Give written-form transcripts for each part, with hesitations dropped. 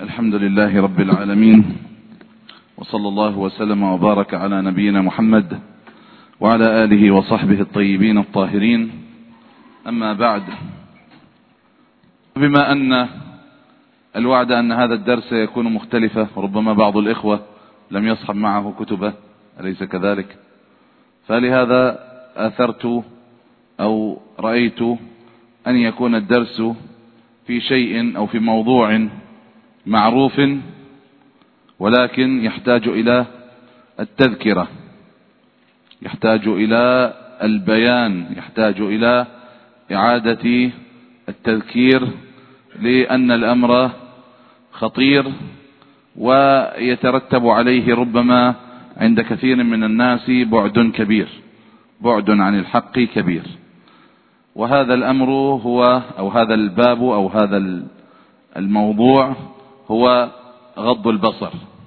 الحمد لله رب العالمين، وصلى الله وسلم وبارك على نبينا محمد وعلى آله وصحبه الطيبين الطاهرين. أما بعد، بما أن الوعد أن هذا الدرس يكون مختلفا، ربما بعض الإخوة لم يصحب معه كتبه، أليس كذلك؟ فلهذا آثرت أو رأيت أن يكون الدرس في شيء أو في موضوع معروف، ولكن يحتاج إلى التذكرة، يحتاج إلى البيان، يحتاج إلى إعادة التذكير، لأن الأمر خطير ويترتب عليه ربما عند كثير من الناس بعد كبير، بعد عن الحق كبير. وهذا الأمر هو أو هذا الباب أو هذا الموضوع هو غض البصر،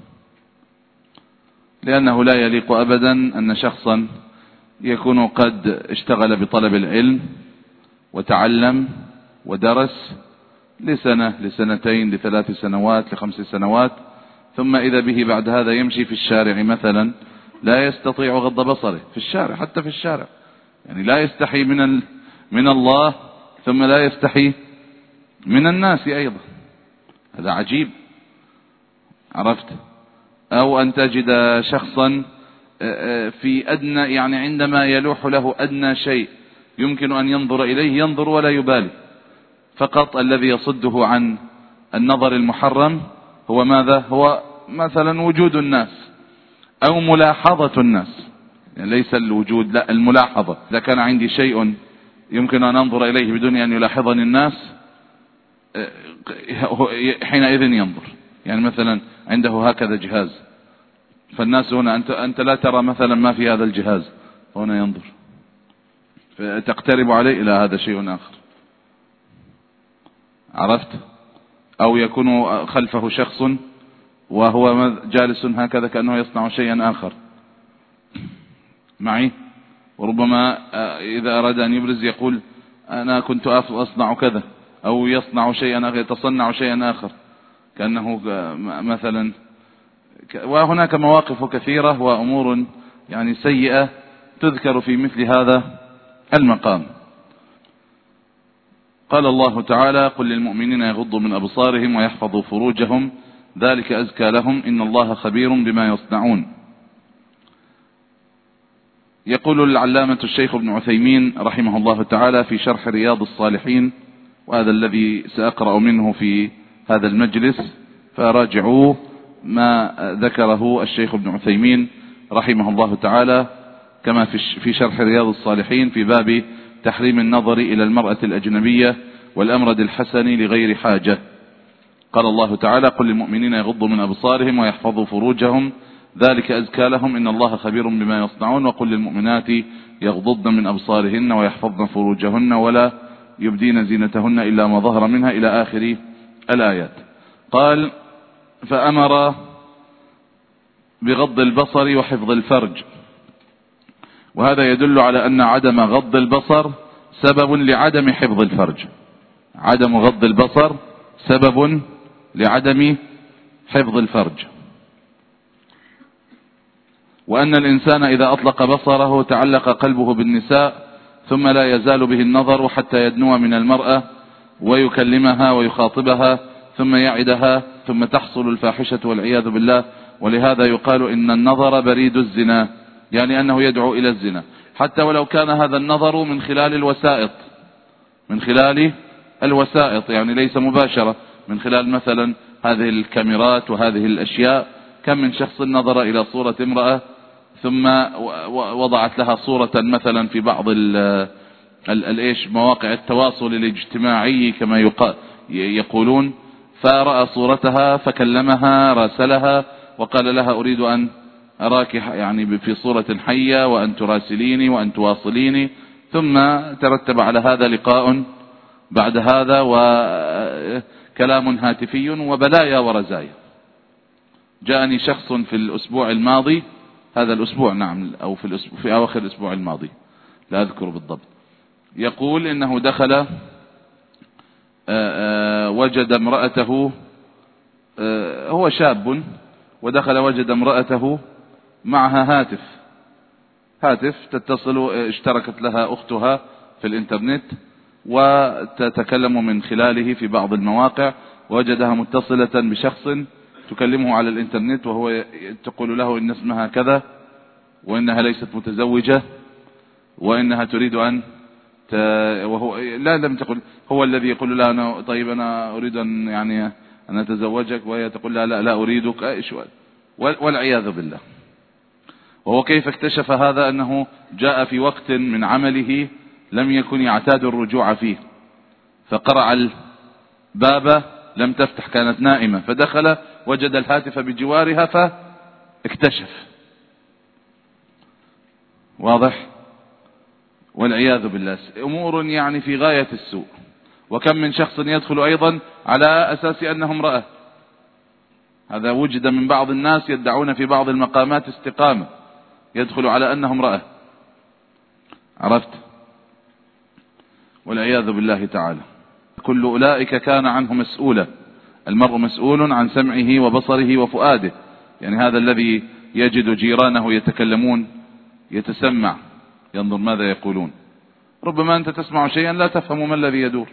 لأنه لا يليق أبدا أن شخصا يكون قد اشتغل بطلب العلم وتعلم ودرس لسنة لسنتين لثلاث سنوات لخمس سنوات، ثم إذا به بعد هذا يمشي في الشارع مثلا لا يستطيع غض بصره في الشارع، حتى في الشارع يعني لا يستحي من الله، ثم لا يستحي من الناس أيضا. هذا عجيب، عرفت؟ أو أن تجد شخصا في أدنى، يعني عندما يلوح له أدنى شيء يمكن أن ينظر إليه ينظر ولا يبالي، فقط الذي يصده عن النظر المحرم هو ماذا؟ هو مثلا وجود الناس أو ملاحظة الناس، يعني ليس الوجود، لا، الملاحظة. إذا كان عندي شيء يمكن أن أنظر إليه بدون أن يلاحظني الناس، حينئذ ينظر. يعني مثلا عنده هكذا جهاز، فالناس هنا أنت لا ترى مثلا ما في هذا الجهاز، هنا ينظر، فتقترب عليه، إلى هذا شيء آخر، عرفت؟ أو يكون خلفه شخص وهو جالس هكذا كأنه يصنع شيئا آخر معي، وربما إذا أراد أن يبرز يقول أنا كنت أصنع كذا، أو يصنع شيئا آخر، يتصنع شيئا آخر كأنه مثلا. وهناك مواقف كثيرة وأمور يعني سيئة تذكر في مثل هذا المقام. قال الله تعالى: قل للمؤمنين يغضوا من أبصارهم ويحفظوا فروجهم ذلك أزكى لهم إن الله خبير بما يصنعون. يقول العلامة الشيخ ابن عثيمين رحمه الله تعالى في شرح رياض الصالحين، وهذا الذي سأقرأ منه في هذا المجلس، فراجعوه ما ذكره الشيخ ابن عثيمين رحمه الله تعالى كما في شرح رياض الصالحين في باب تحريم النظر إلى المرأة الأجنبية والأمرد الحسن لغير حاجة. قال الله تعالى: قل للمؤمنين يغضوا من أبصارهم ويحفظوا فروجهم ذلك أزكى لهم إن الله خبير بما يصنعون. وقل للمؤمنات يغضضن من أبصارهن ويحفظن فروجهن ولا يبدين زينتهن إلا ما ظهر منها إلى آخر الآيات. قال: فأمر بغض البصر وحفظ الفرج، وهذا يدل على أن عدم غض البصر سبب لعدم حفظ الفرج. عدم غض البصر سبب لعدم حفظ الفرج، وأن الإنسان إذا أطلق بصره تعلق قلبه بالنساء، ثم لا يزال به النظر حتى يدنو من المرأة ويكلمها ويخاطبها، ثم يعدها، ثم تحصل الفاحشة والعياذ بالله. ولهذا يقال إن النظر بريد الزنا، يعني أنه يدعو إلى الزنا، حتى ولو كان هذا النظر من خلال الوسائط، من خلال الوسائط، يعني ليس مباشرة، من خلال مثلا هذه الكاميرات وهذه الأشياء. كم من شخص نظر إلى صورة امرأة ثم وضعت لها صورة مثلا في بعض مواقع التواصل الاجتماعي كما يقولون، فرأى صورتها فكلمها راسلها وقال لها أريد أن أراك يعني في صورة حية، وأن تراسليني وأن تواصليني، ثم ترتب على هذا لقاء بعد هذا وكلام هاتفي وبلايا ورزايا. جاءني شخص في الأسبوع الماضي، هذا الأسبوع نعم، أو في أواخر الأسبوع الماضي لا أذكر بالضبط، يقول إنه دخل وجد امرأته هو شاب ودخل وجد امرأته معها هاتف تتصل، اشتركت لها أختها في الإنترنت وتتكلم من خلاله في بعض المواقع، وجدها متصلة بشخص تكلمه على الإنترنت، وهو تقول له إن اسمها كذا، وإنها ليست متزوجة، وإنها تريد أن وهو لم تقل، هو الذي يقول لها أنا طيب أنا أريد أن يعني أن أتزوجك، وهي تقول لا لا أريدك، والعياذ بالله. وهو كيف اكتشف هذا؟ أنه جاء في وقت من عمله لم يكن يعتاد الرجوع فيه، فقرع الباب لم تفتح، كانت نائمة، فدخل وجد الهاتف بجوارها فاكتشف. واضح؟ والعياذ بالله. أمور يعني في غاية السوء. وكم من شخص يدخل أيضا على أساس أنه امرأة، هذا وجد من بعض الناس يدعون في بعض المقامات استقامة، يدخل على أنه امرأة. عرفت؟ والعياذ بالله تعالى. كل أولئك كان عنه مسؤولا. المرء مسؤول عن سمعه وبصره وفؤاده، يعني هذا الذي يجد جيرانه يتكلمون يتسمع، ينظر ماذا يقولون. ربما أنت تسمع شيئا لا تفهم ما الذي يدور،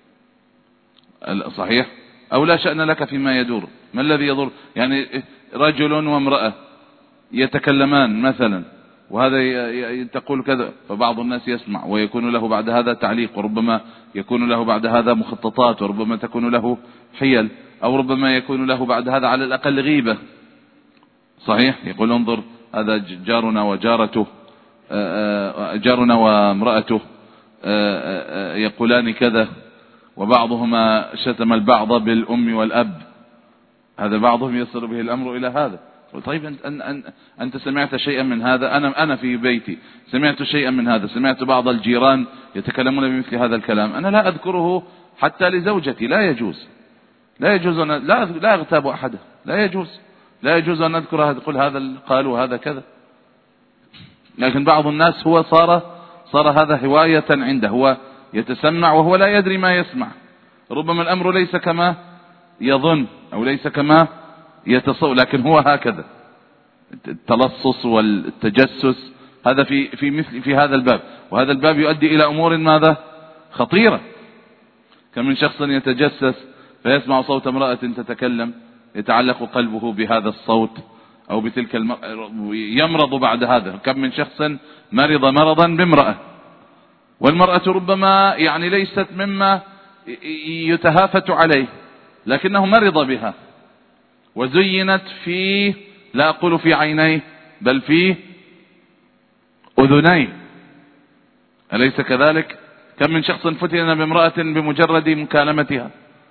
صحيح؟ أو لا شأن لك فيما يدور، ما الذي يدور؟ يعني رجل وامرأة يتكلمان مثلا، وهذا تقول كذا، فبعض الناس يسمع ويكون له بعد هذا تعليق، وربما يكون له بعد هذا مخططات، وربما تكون له حيل، أو ربما يكون له بعد هذا على الأقل غيبة. صحيح؟ يقول انظر هذا جارنا وجارته، جارنا وامرأته يقولان كذا، وبعضهما شتم البعض بالأم والأب، هذا بعضهم يصل به الأمر إلى هذا. طيب أنت سمعت شيئا من هذا؟ أنا في بيتي سمعت شيئا من هذا، سمعت بعض الجيران يتكلمون بمثل هذا الكلام، أنا لا أذكره حتى لزوجتي، لا يجوز أن لا أغتاب أحدا، لا يجوز أن أذكر هذا، قل هذا قالوا هذا كذا. لكن بعض الناس هو صار هذا هواية عنده، هو يتسمع وهو لا يدري ما يسمع، ربما الأمر ليس كما يظن أو ليس كما يتصور، لكن هو هكذا. التلصص والتجسس هذا في هذا الباب، وهذا الباب يؤدي إلى أمور ماذا؟ خطيرة. كم من شخص يتجسس فيسمع صوت امرأة تتكلم، يتعلق قلبه بهذا الصوت أو بتلك يمرض بعد هذا. كم من شخص مرض مرضا بامرأة، والمرأة ربما يعني ليست مما يتهافت عليه، لكنه مرض بها وزينت فيه، لا أقول في عينيه بل في أذنيه، أليس كذلك؟ كم من شخص فتن بامرأة بمجرد مكالمتها.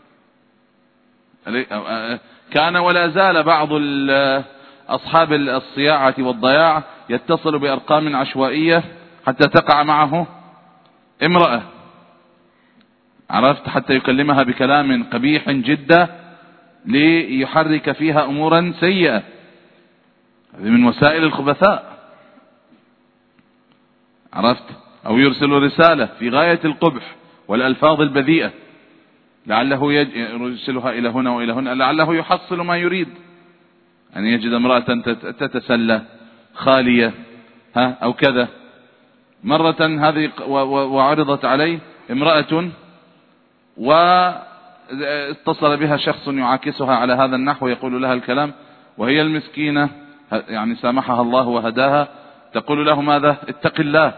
كان ولا زال بعض أصحاب الصياعة والضياع يتصل بأرقام عشوائية حتى تقع معه امرأة، عرفت؟ حتى يكلمها بكلام قبيح جدا ليحرك فيها أمورا سيئة. هذه من وسائل الخبثاء، عرفت؟ أو يرسل رسالة في غاية القبح والألفاظ البذيئة، لعله يرسلها إلى هنا وإلى هنا، لعله يحصل ما يريد، أن يجد امرأة تتسلى خالية أو كذا. مرة هذه وعرضت عليه امرأة واتصل بها شخص يعاكسها على هذا النحو، يقول لها الكلام، وهي المسكينة يعني سامحها الله وهداها تقول له ماذا؟ اتق الله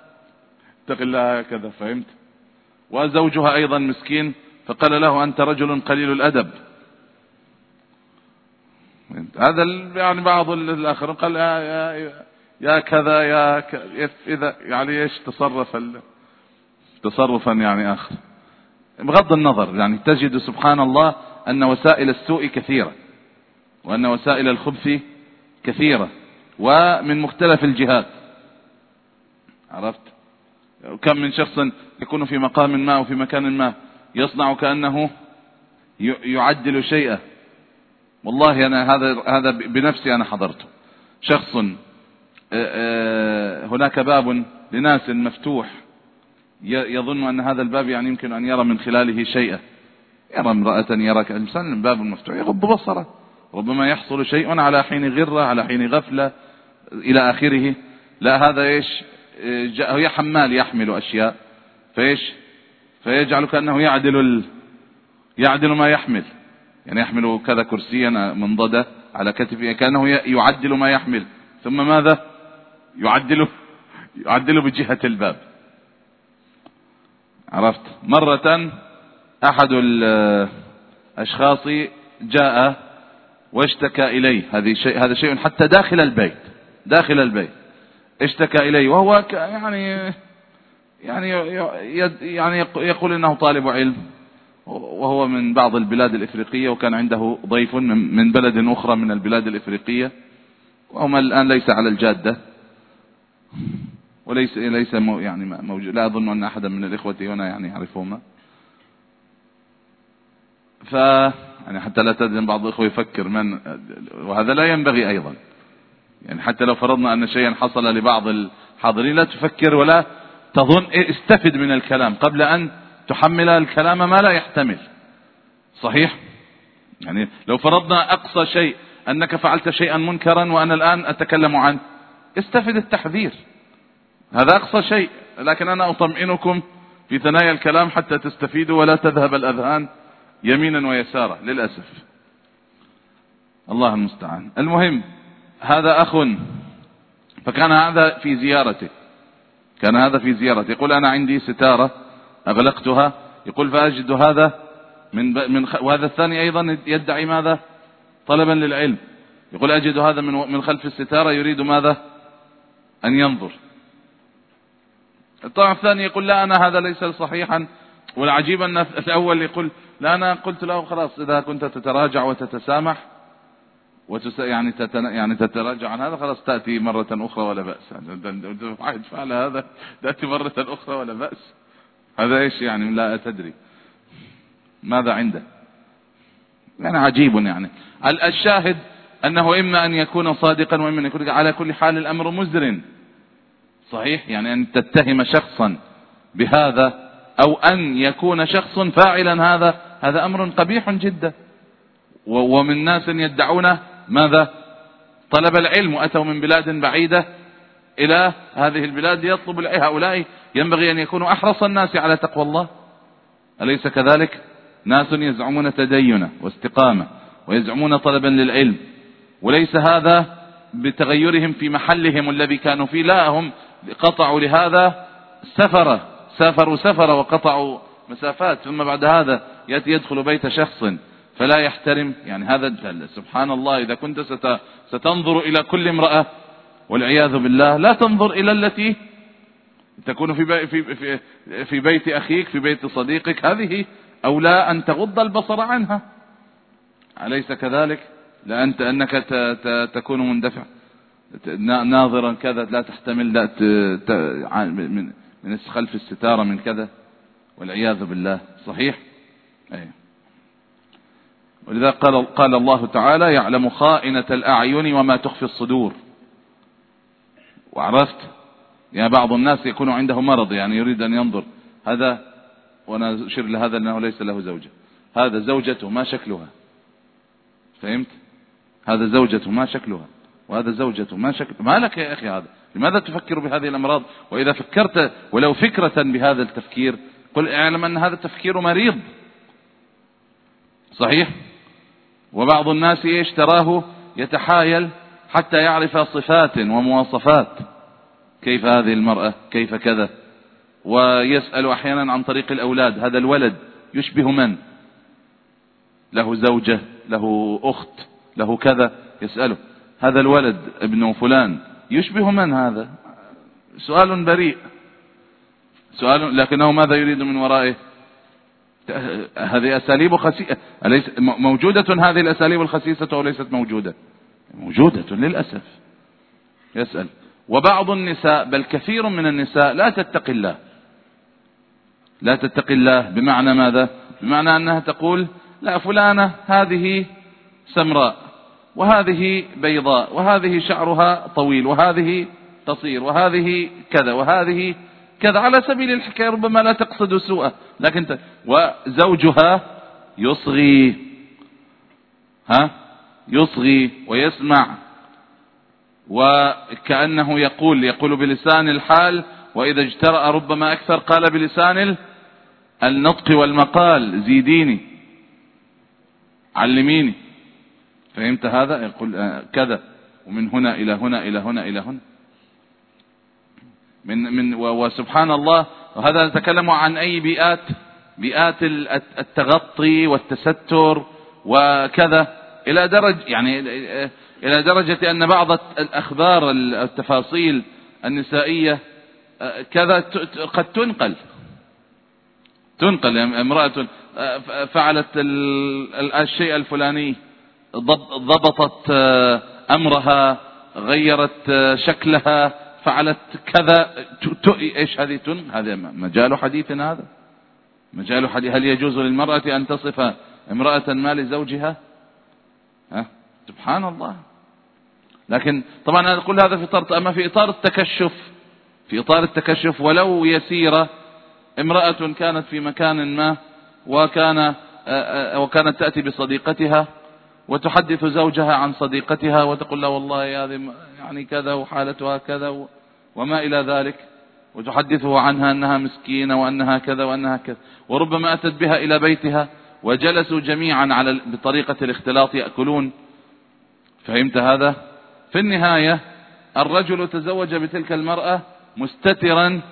كذا، فهمت؟ وزوجها أيضا مسكين فقال له أنت رجل قليل الأدب. هذا يعني بعض الآخرين قال يا كذا إذا يعني إيش تصرفا يعني آخر. بغض النظر يعني تجد سبحان الله أن وسائل السوء كثيرة، وأن وسائل الخبث كثيرة ومن مختلف الجهات، عرفت؟ كم من شخص يكون في مقام ما وفي مكان ما يصنع كأنه يعدل شيئا. والله أنا هذا بنفسي أنا حضرته. شخص هناك باب لناس مفتوح، يظن أن هذا الباب يعني يمكن أن يرى من خلاله شيئا، يرى امرأة، يرى إنسان، باب مفتوح، يغض بصره ربما يحصل شيء على حين غرة، على حين غفلة إلى آخره. لا، هذا إيش؟ هي حمال يحمل أشياء، فإيش؟ فيجعل كأنه يعدل ما يحمل، يعني يحمل كذا كرسيا منضدة على كتفه كأنه يعدل ما يحمل، ثم ماذا؟ يعدل بجهة الباب. عرفت؟ مرة أحد الأشخاص جاء واشتكى إليه، هذا شيء حتى داخل البيت اشتكى إليه، وهو يعني يقول إنه طالب علم، وهو من بعض البلاد الإفريقية، وكان عنده ضيف من بلد أخرى من البلاد الإفريقية، وهم الآن ليس على الجادة، وليس يعني موجود. لا أظن أن أحدا من الإخوة هنا يعني يعرفهما. يعني حتى لا تدري بعض الإخوة يفكر وهذا لا ينبغي أيضا. يعني حتى لو فرضنا أن شيئا حصل لبعض الحاضرين، لا تفكر ولا تظن، استفد من الكلام قبل أن تحمل الكلام ما لا يحتمل. صحيح؟ يعني لو فرضنا أقصى شيء أنك فعلت شيئا منكرا وأنا الآن أتكلم عنه، استفد التحذير، هذا أقصى شيء. لكن أنا أطمئنكم في ثنايا الكلام حتى تستفيدوا ولا تذهب الأذهان يمينا ويسارا للأسف. الله المستعان. المهم، هذا أخ، فكان هذا في زيارته، يقول أنا عندي ستارة أغلقتها، يقول فأجد هذا وهذا الثاني أيضا يدعي ماذا؟ طلبا للعلم. يقول أجد هذا من خلف الستارة يريد ماذا؟ أن ينظر. الطرف الثاني يقول لا، أنا هذا ليس صحيحا. والعجيب أن الأول يقول لا، أنا قلت له خلاص إذا كنت تتراجع وتتسامح يعني تتراجع عن هذا، خلاص تأتي مرة أخرى ولا بأس. فعل هذا، تأتي مرة أخرى ولا بأس. هذا إيش يعني؟ لا تدري ماذا عنده. يعني عجيب. يعني الشاهد أنه إما أن يكون صادقا وإما أن يكون، على كل حال الأمر مزر. صحيح؟ يعني أن تتهم شخصا بهذا أو أن يكون شخص فاعلا هذا أمر قبيح جدا. ومن ناس يدعون ماذا؟ طلب العلم، وأتوا من بلاد بعيدة إلى هذه البلاد يطلب العلم. هؤلاء ينبغي أن يكونوا أحرص الناس على تقوى الله، أليس كذلك؟ ناس يزعمون تدين واستقامة ويزعمون طلبا للعلم، وليس هذا بتغيرهم في محلهم الذي كانوا فيه، لا، هم قطعوا لهذا سافروا وقطعوا مسافات، ثم بعد هذا يأتي يدخل بيت شخص فلا يحترم. يعني هذا سبحان الله. إذا كنت ستنظر إلى كل امرأة والعياذ بالله، لا تنظر إلى التي تكون في بيت أخيك، في بيت صديقك، هذه أولى أن تغض البصر عنها، أليس كذلك؟ لأنت أنك تكون مندفع ناظرا كذا، لا تحتمل لا من خلف الستارة من كذا، والعياذ بالله. صحيح؟ أي. ولذا قال الله تعالى يعلم خائنة الأعين وما تخفي الصدور. وعرفت؟ يعني بعض الناس يكون عنده مرض، يعني يريد أن ينظر هذا، وأنا أشير لهذا أنه ليس له زوجة، هذا زوجته ما شكلها، فهمت؟ هذا زوجته ما شكلها، وهذا زوجته ما شكلها. ما لك يا أخي هذا؟ لماذا تفكر بهذه الأمراض؟ وإذا فكرت ولو فكرة بهذا التفكير، قل اعلم أن هذا التفكير مريض. صحيح؟ وبعض الناس تراه يتحايل حتى يعرف صفات ومواصفات، كيف هذه المرأة، كيف كذا، ويسأل أحيانا عن طريق الأولاد، هذا الولد يشبه من؟ له زوجة، له أخت، له كذا، يسأله هذا الولد ابن فلان يشبه من هذا؟ سؤال بريء، سؤال، لكنه ماذا يريد من ورائه؟ هذه أساليب خسيسة، موجودة هذه الأساليب الخسيسة أو ليست موجودة؟ موجودة للأسف. يسأل. وبعض النساء، بل كثير من النساء، لا تتقي الله بمعنى ماذا؟ بمعنى أنها تقول لا، فلانة هذه سمراء، وهذه بيضاء، وهذه شعرها طويل، وهذه قصير، وهذه كذا، وهذه كذا، على سبيل الحكاية، ربما لا تقصد سوءا، لكن وزوجها يصغي، يصغي ويسمع، وكأنه يقول بلسان الحال، وإذا اجترأ ربما أكثر قال بلسان النطق والمقال: زيديني، علميني. فهمت هذا؟ يقول كذا، ومن هنا إلى هنا إلى هنا إلى هنا. وسبحان الله، وهذا نتكلم عن أي بيئات التغطي والتستر وكذا، إلى درجة أن بعض الأخبار التفاصيل النسائية كذا قد تنقل امرأة فعلت الشيء الفلاني، ضبطت أمرها، غيرت شكلها، فعلت كذا، ايش هذه؟ هذا مجال حديث، هذا مجال حديث. هل يجوز للمرأة أن تصف امرأة ما لزوجها؟ سبحان الله. لكن طبعا أنا أقول هذا في إطار التكشف، ولو يسيرة. امرأة كانت في مكان ما وكانت تأتي بصديقتها وتحدث زوجها عن صديقتها، وتقول له والله هذه يعني كذا وحالتها كذا وما إلى ذلك، وتحدثه عنها أنها مسكينة وأنها كذا وأنها كذا، وربما أتت بها إلى بيتها وجلسوا جميعا بطريقة الاختلاط يأكلون. فهمت هذا؟ في النهاية الرجل تزوج بتلك المرأة مستترا،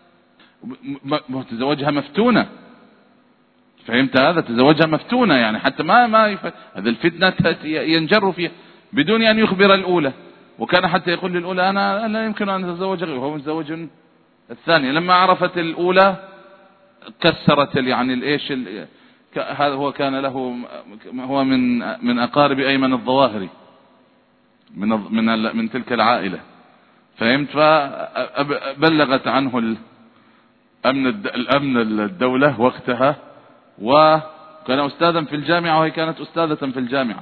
تزوجها مفتونة. فهمت هذا؟ تزوجها مفتونة، يعني حتى هذا الفتنة ينجر فيها بدون أن يخبر الأولى. وكان حتى يقول للأولى أنا لا يمكن أن أتزوج غيره، وهو متزوج الثانية. لما عرفت الأولى كسرت هذا هو كان له، هو من أقارب أيمن الظواهري من تلك العائلة. فهمت؟ فبلغت عنه الأمن الدولة وقتها، وكان أستاذا في الجامعة وهي كانت أستاذة في الجامعة،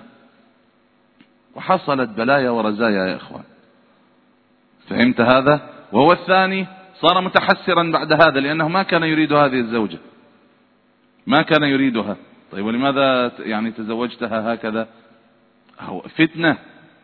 وحصلت بلايا ورزايا يا إخوان. فهمت هذا؟ وهو الثاني صار متحسرا بعد هذا، لأنه ما كان يريد هذه الزوجة، ما كان يريدها. طيب ولماذا يعني تزوجتها هكذا؟ هو فتنة،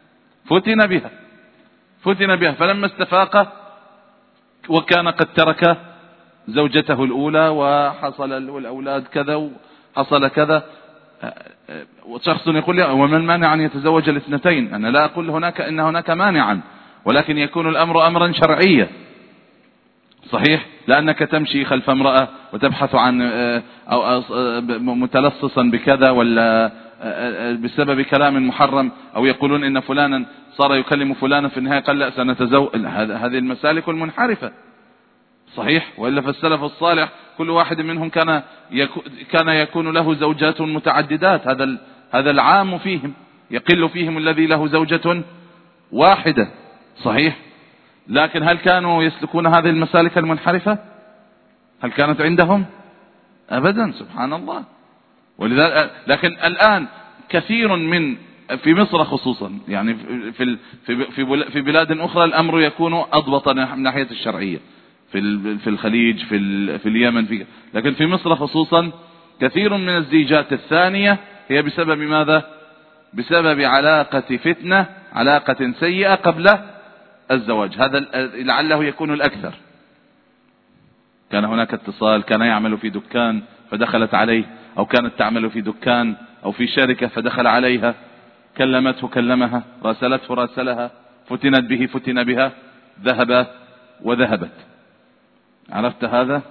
فتن بها. فلما استفاق وكان قد ترك زوجته الأولى وحصل الأولاد كذا وحصل كذا، وشخص يقول لي وما المانع أن يتزوج الاثنتين؟ أنا لا أقول إن هناك مانعا، ولكن يكون الأمر أمرا شرعيا. صحيح؟ لأنك تمشي خلف امرأة وتبحث عن أو متلصصا بكذا، ولا بسبب كلام محرم، أو يقولون إن فلانا صار يكلم فلانا في النهاية قال لا سنتزوج. هذه المسالك المنحرفة. صحيح؟ وإلا فالسلف الصالح كل واحد منهم كان يكون له زوجات متعددات. هذا العام فيهم، يقل فيهم الذي له زوجة واحدة. صحيح؟ لكن هل كانوا يسلكون هذه المسالك المنحرفة؟ هل كانت عندهم؟ أبدا، سبحان الله. ولذلك لكن الآن كثير في مصر خصوصا، يعني في بلاد أخرى الأمر يكون أضبط من ناحية الشرعية، في الخليج، في اليمن، لكن في مصر خصوصا كثير من الزيجات الثانية هي بسبب ماذا؟ بسبب علاقة فتنة، علاقة سيئة قبل الزواج. هذا لعله يكون الأكثر. كان هناك اتصال، كان يعمل في دكان فدخلت عليه، أو كانت تعمل في دكان أو في شركة فدخل عليها، كلمته كلمها، راسلته راسلها، فتنت به فتن بها، ذهب وذهبت. عرفت هذا؟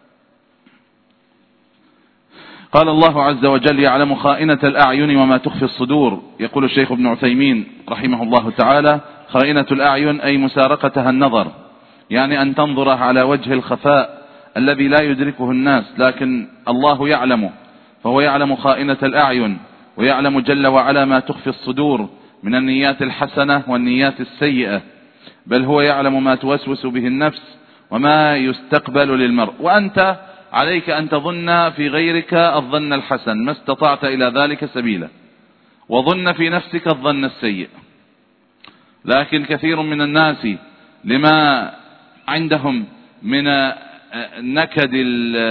قال الله عز وجل يعلم خائنة الأعين وما تخفي الصدور. يقول الشيخ ابن عثيمين رحمه الله تعالى خائنة الأعين أي مسارقتها النظر، يعني أن تنظر على وجه الخفاء الذي لا يدركه الناس، لكن الله يعلمه، فهو يعلم خائنة الأعين، ويعلم جل وعلا ما تخفي الصدور من النيات الحسنة والنيات السيئة، بل هو يعلم ما توسوس به النفس وما يستقبل للمرء. وأنت عليك أن تظن في غيرك الظن الحسن ما استطعت إلى ذلك سبيلا، وظن في نفسك الظن السيء. لكن كثير من الناس لما عندهم من نكد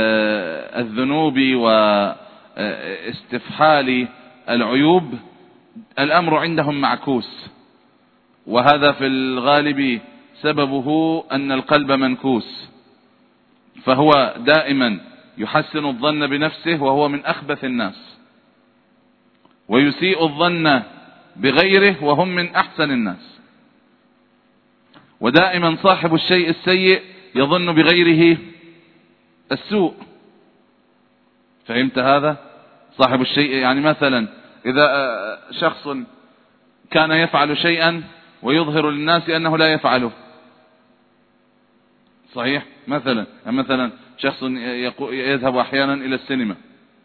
الذنوب واستفحال العيوب الأمر عندهم معكوس، وهذا في الغالب سببه أن القلب منكوس، فهو دائما يحسن الظن بنفسه وهو من أخبث الناس، ويسيء الظن بغيره وهم من أحسن الناس. ودائما صاحب الشيء السيء يظن بغيره السوء. فهمت هذا؟ صاحب الشيء يعني مثلا إذا شخص كان يفعل شيئا ويظهر للناس أنه لا يفعله، صحيح؟ مثلا شخص يذهب أحيانا إلى السينما،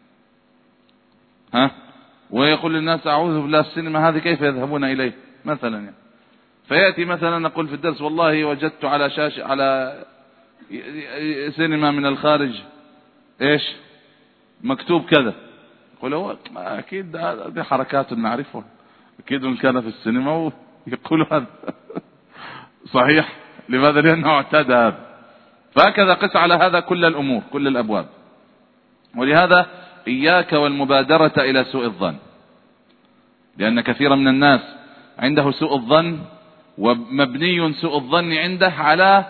ويقول للناس أعوذ بالله السينما هذه كيف يذهبون إليه مثلا يعني. فيأتي مثلا نقول في الدرس والله وجدت على شاشة على سينما من الخارج إيش مكتوب كذا، يقول هو أكيد هذه حركات نعرفها، أكيد إن كان في السينما ويقول هذا صحيح. لماذا؟ لأنه اعتاد هذا. فهكذا قس على هذا كل الأمور كل الأبواب. ولهذا إياك والمبادرة إلى سوء الظن، لأن كثيرا من الناس عنده سوء الظن، ومبني سوء الظن عنده على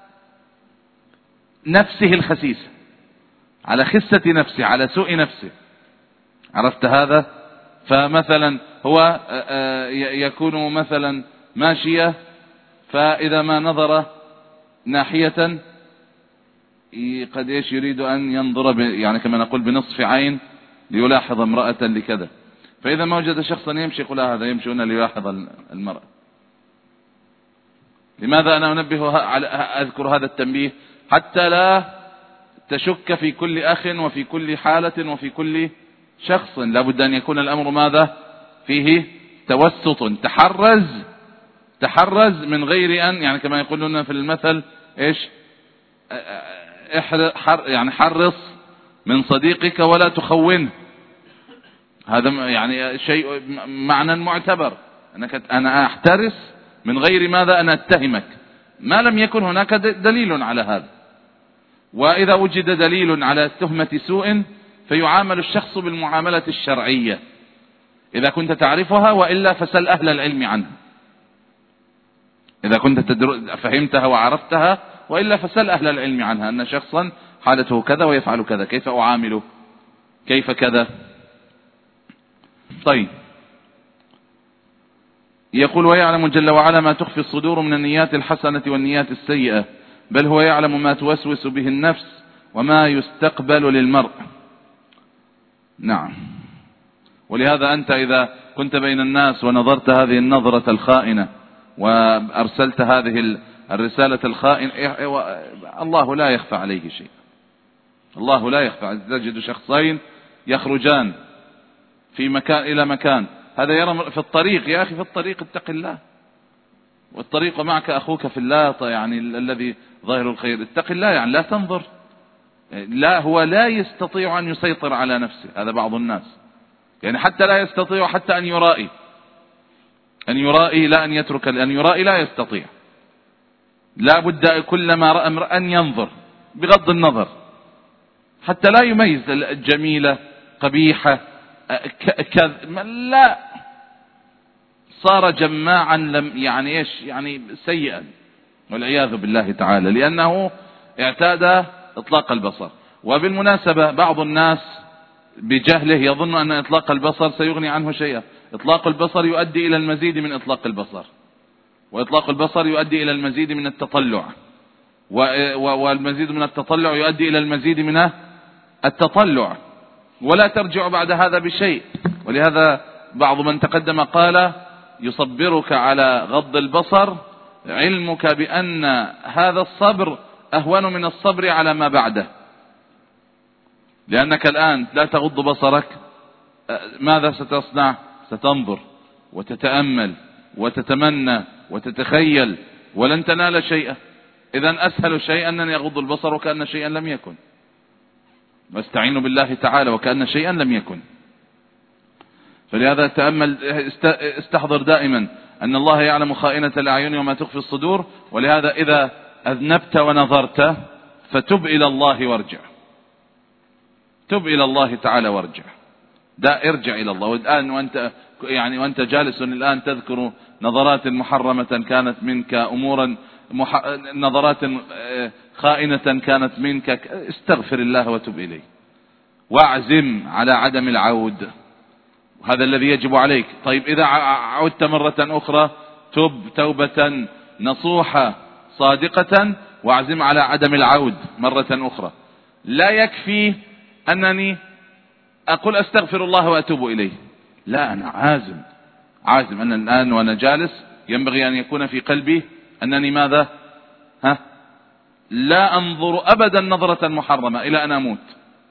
نفسه الخسيسة، على خسة نفسه، على سوء نفسه. عرفت هذا؟ فمثلا هو يكون مثلا ماشية، فإذا ما نظر ناحية قد إيش يريد أن ينظر يعني كما نقول بنصف عين ليلاحظ امرأة لكذا، فإذا ما وجد شخصا يمشي يقول هذا يمشي هنا ليلاحظ المرأة. لماذا أنا أنبه على أذكر هذا التنبيه؟ حتى لا تشك في كل أخ وفي كل حالة وفي كل شخص، لابد أن يكون الأمر ماذا فيه؟ توسط، تحرز من غير أن يعني كما يقولون في المثل إيش يعني حرص من صديقك ولا تخونه. هذا يعني شيء معنى معتبر، أنا أحترس من غير ماذا أنا أتهمك ما لم يكن هناك دليل على هذا. وإذا وجد دليل على تهمة سوء فيعامل الشخص بالمعاملة الشرعية إذا كنت تعرفها، وإلا فسل أهل العلم عنها. إذا كنت فهمتها وعرفتها، وإلا فسل أهل العلم عنها أن شخصا حالته كذا ويفعل كذا، كيف أعامله؟ كيف كذا؟ طيب، يقول ويعلم جل وعلا ما تخفي الصدور من النيات الحسنة والنيات السيئة، بل هو يعلم ما توسوس به النفس وما يستقبل للمرء. نعم. ولهذا أنت إذا كنت بين الناس ونظرت هذه النظرة الخائنة وأرسلت هذه الرسالة الخائنة، الله لا يخفى عليه شيء، الله لا يخفى. تجد شخصين يخرجان في مكان إلى مكان، هذا يرى في الطريق يا أخي في الطريق اتق الله، والطريق معك أخوك في الله يعني الذي ظاهر الخير، اتق الله يعني لا تنظر. لا، هو لا يستطيع أن يسيطر على نفسه، هذا بعض الناس يعني حتى لا يستطيع حتى أن يرائي لا أن يترك، أن يرائي لا يستطيع، لا بد كلما رأى امرأ أن ينظر بغض النظر حتى لا يميز الجميلة قبيحة لا، صار جماعا لم يعني إيش يعني سيئا والعياذ بالله تعالى، لأنه اعتاد إطلاق البصر. وبالمناسبة بعض الناس بجهله يظن أن إطلاق البصر سيغني عنه شيئا. إطلاق البصر يؤدي إلى المزيد من إطلاق البصر، وإطلاق البصر يؤدي إلى المزيد من التطلع، والمزيد من التطلع يؤدي إلى المزيد من التطلع، ولا ترجع بعد هذا بشيء. ولهذا بعض من تقدم قال يصبرك على غض البصر علمك بأن هذا الصبر أهون من الصبر على ما بعده، لأنك الآن لا تغض بصرك، ماذا ستصنع؟ ستنظر وتتأمل وتتمنى وتتخيل ولن تنال شيئا. إذن أسهل شيء أن يغض البصر وكأن شيئا لم يكن، واستعينوا بالله تعالى وكأن شيئا لم يكن. فلهذا تأمل استحضر دائما أن الله يعلم خائنة الأعين وما تخفي الصدور. ولهذا إذا أذنبت ونظرت فتب إلى الله وارجع، تب إلى الله تعالى وارجع لا، ارجع إلى الله. والآن وأنت جالس الآن تذكر نظرات محرمة كانت منك، أمورا نظرات خائنة كانت منك، استغفر الله وتب إليه واعزم على عدم العود. هذا الذي يجب عليك. طيب إذا عدت مرة أخرى تب توبة نصوحة صادقة واعزم على عدم العود مرة أخرى. لا يكفي أنني أقول أستغفر الله وأتوب إليه، لا، أنا عازم أن الآن وأنا جالس ينبغي أن يكون في قلبي أنني ماذا؟ لا أنظر أبدا نظرة محرمة إلى أن أموت.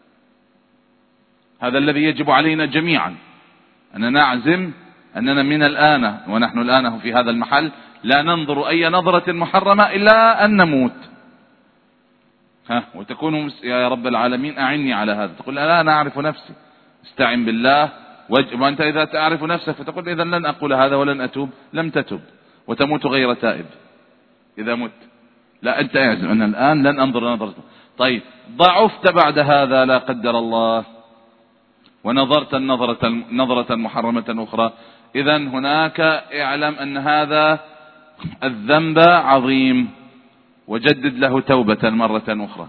هذا الذي يجب علينا جميعا، أننا نعزم أننا من الآن ونحن الآن في هذا المحل لا ننظر أي نظرة محرمة إلا أن نموت. وتكون يا رب العالمين أعني على هذا، تقول لا، أنا أعرف نفسي، استعن بالله. وأنت إذا تعرف نفسك فتقول إذا لن أقول هذا ولن أتوب، لم تتب وتموت غير تائب إذا مت. لا، أنت اعزم أن الآن لن أنظر نظرة. طيب ضعفت بعد هذا لا قدر الله ونظرت نظرة محرمة أخرى، إذا هناك اعلم أن هذا الذنب عظيم، وجدد له توبة مرة أخرى.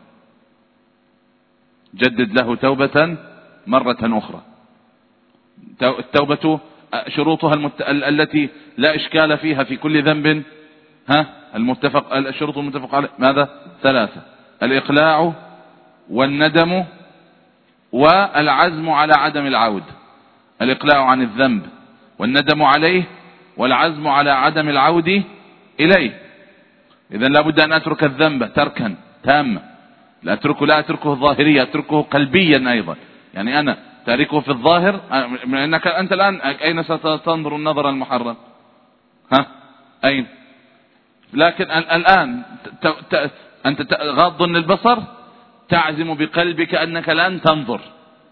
جدد له توبة مرة أخرى. التوبة شروطها التي لا إشكال فيها في كل ذنب، الشروط المتفق عليه ماذا؟ 3: الإقلاع والندم والعزم على عدم العود. الإقلاع عن الذنب والندم عليه والعزم على عدم العود إليه. إذن لا بد أن أترك الذنب تركا تاما، لا أتركه ظاهريا، أتركه قلبيا أيضا. يعني أنا تاركه في الظاهر، أنك أنت الآن أين ستنظر النظر المحرم؟ أين؟ لكن الآن أنت غاض للبصر، تعزم بقلبك أنك لن تنظر،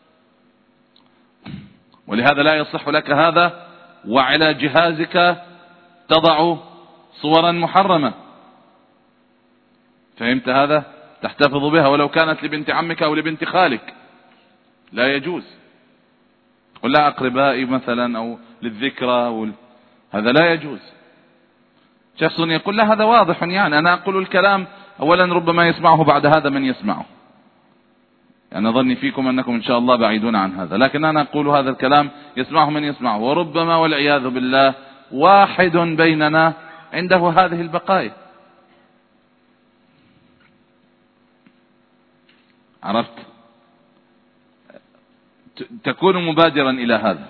ولهذا لا يصح لك هذا. وعلى جهازك تضع صورا محرمة، فهمت هذا؟ تحتفظ بها ولو كانت لبنت عمك أو لبنت خالك، لا يجوز. قل لا أقربائي مثلا أو للذكرى هذا لا يجوز. شخص يقول لا هذا واضح، يعني أنا أقول الكلام أولا ربما يسمعه بعد هذا من يسمعه، يعني ظني فيكم أنكم إن شاء الله بعيدون عن هذا، لكن أنا أقول هذا الكلام يسمعه من يسمعه، وربما والعياذ بالله واحد بيننا عنده هذه البقايا. عرفت؟ تكون مبادرا إلى هذا،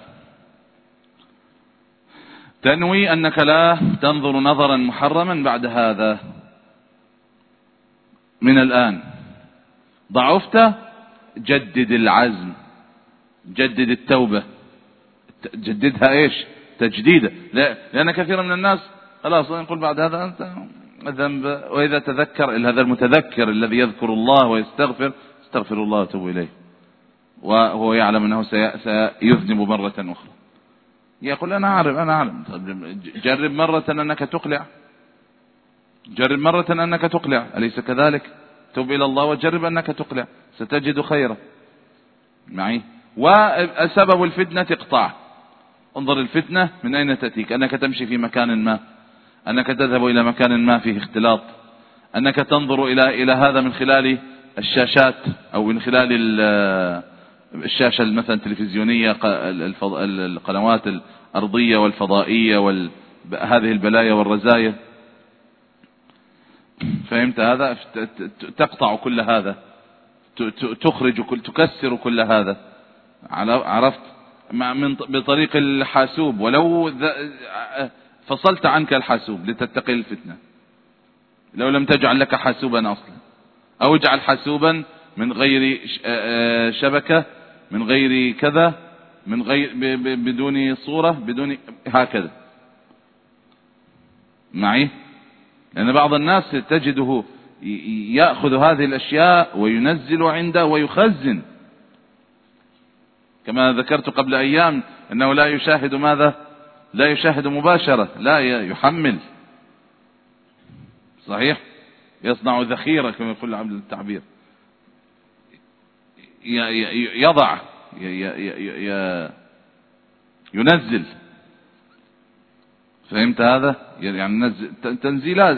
تنوي أنك لا تنظر نظرا محرما بعد هذا من الآن. ضعفت، جدد العزم، جدد التوبة، جددها إيش؟ تجديدا. لأن كثير من الناس خلاص يقول بعد هذا أنت ذنب، وإذا تذكر هذا المتذكر الذي يذكر الله ويستغفر، استغفر الله وتوب إليه، وهو يعلم أنه سيذنب مرة أخرى. يقول أنا أعلم. جرب مرة أنك تقلع، جرب مرة أنك تقلع، أليس كذلك؟ توب إلى الله وجرب أنك تقلع، ستجد خيرا معي. وسبب الفتنة اقطع. انظر الفتنة من أين تأتيك، أنك تمشي في مكان ما، أنك تذهب إلى مكان ما فيه اختلاط، أنك تنظر إلى هذا من خلال الشاشات أو من خلال الشاشة مثلا التلفزيونية، القنوات الأرضية والفضائية هذه البلايا والرزايا. فهمت هذا؟ تقطع كل هذا، تكسر كل هذا. عرفت؟ بطريق الحاسوب، ولو فصلت عنك الحاسوب لتتقي الفتنة، لو لم تجعل لك حاسوبا أصلا، أو اجعل حاسوبا من غير شبكة، من غير كذا، من غير بدون صورة، بدون هكذا معي. لأن بعض الناس تجده يأخذ هذه الأشياء وينزل عنده ويخزن، كما ذكرت قبل أيام أنه لا يشاهد ماذا؟ لا يشاهد مباشرة، لا يحمل. صحيح؟ يصنع ذخيرة كما يقول عبد التعبير، يضع ينزل. فهمت هذا؟ يعني تنزيلات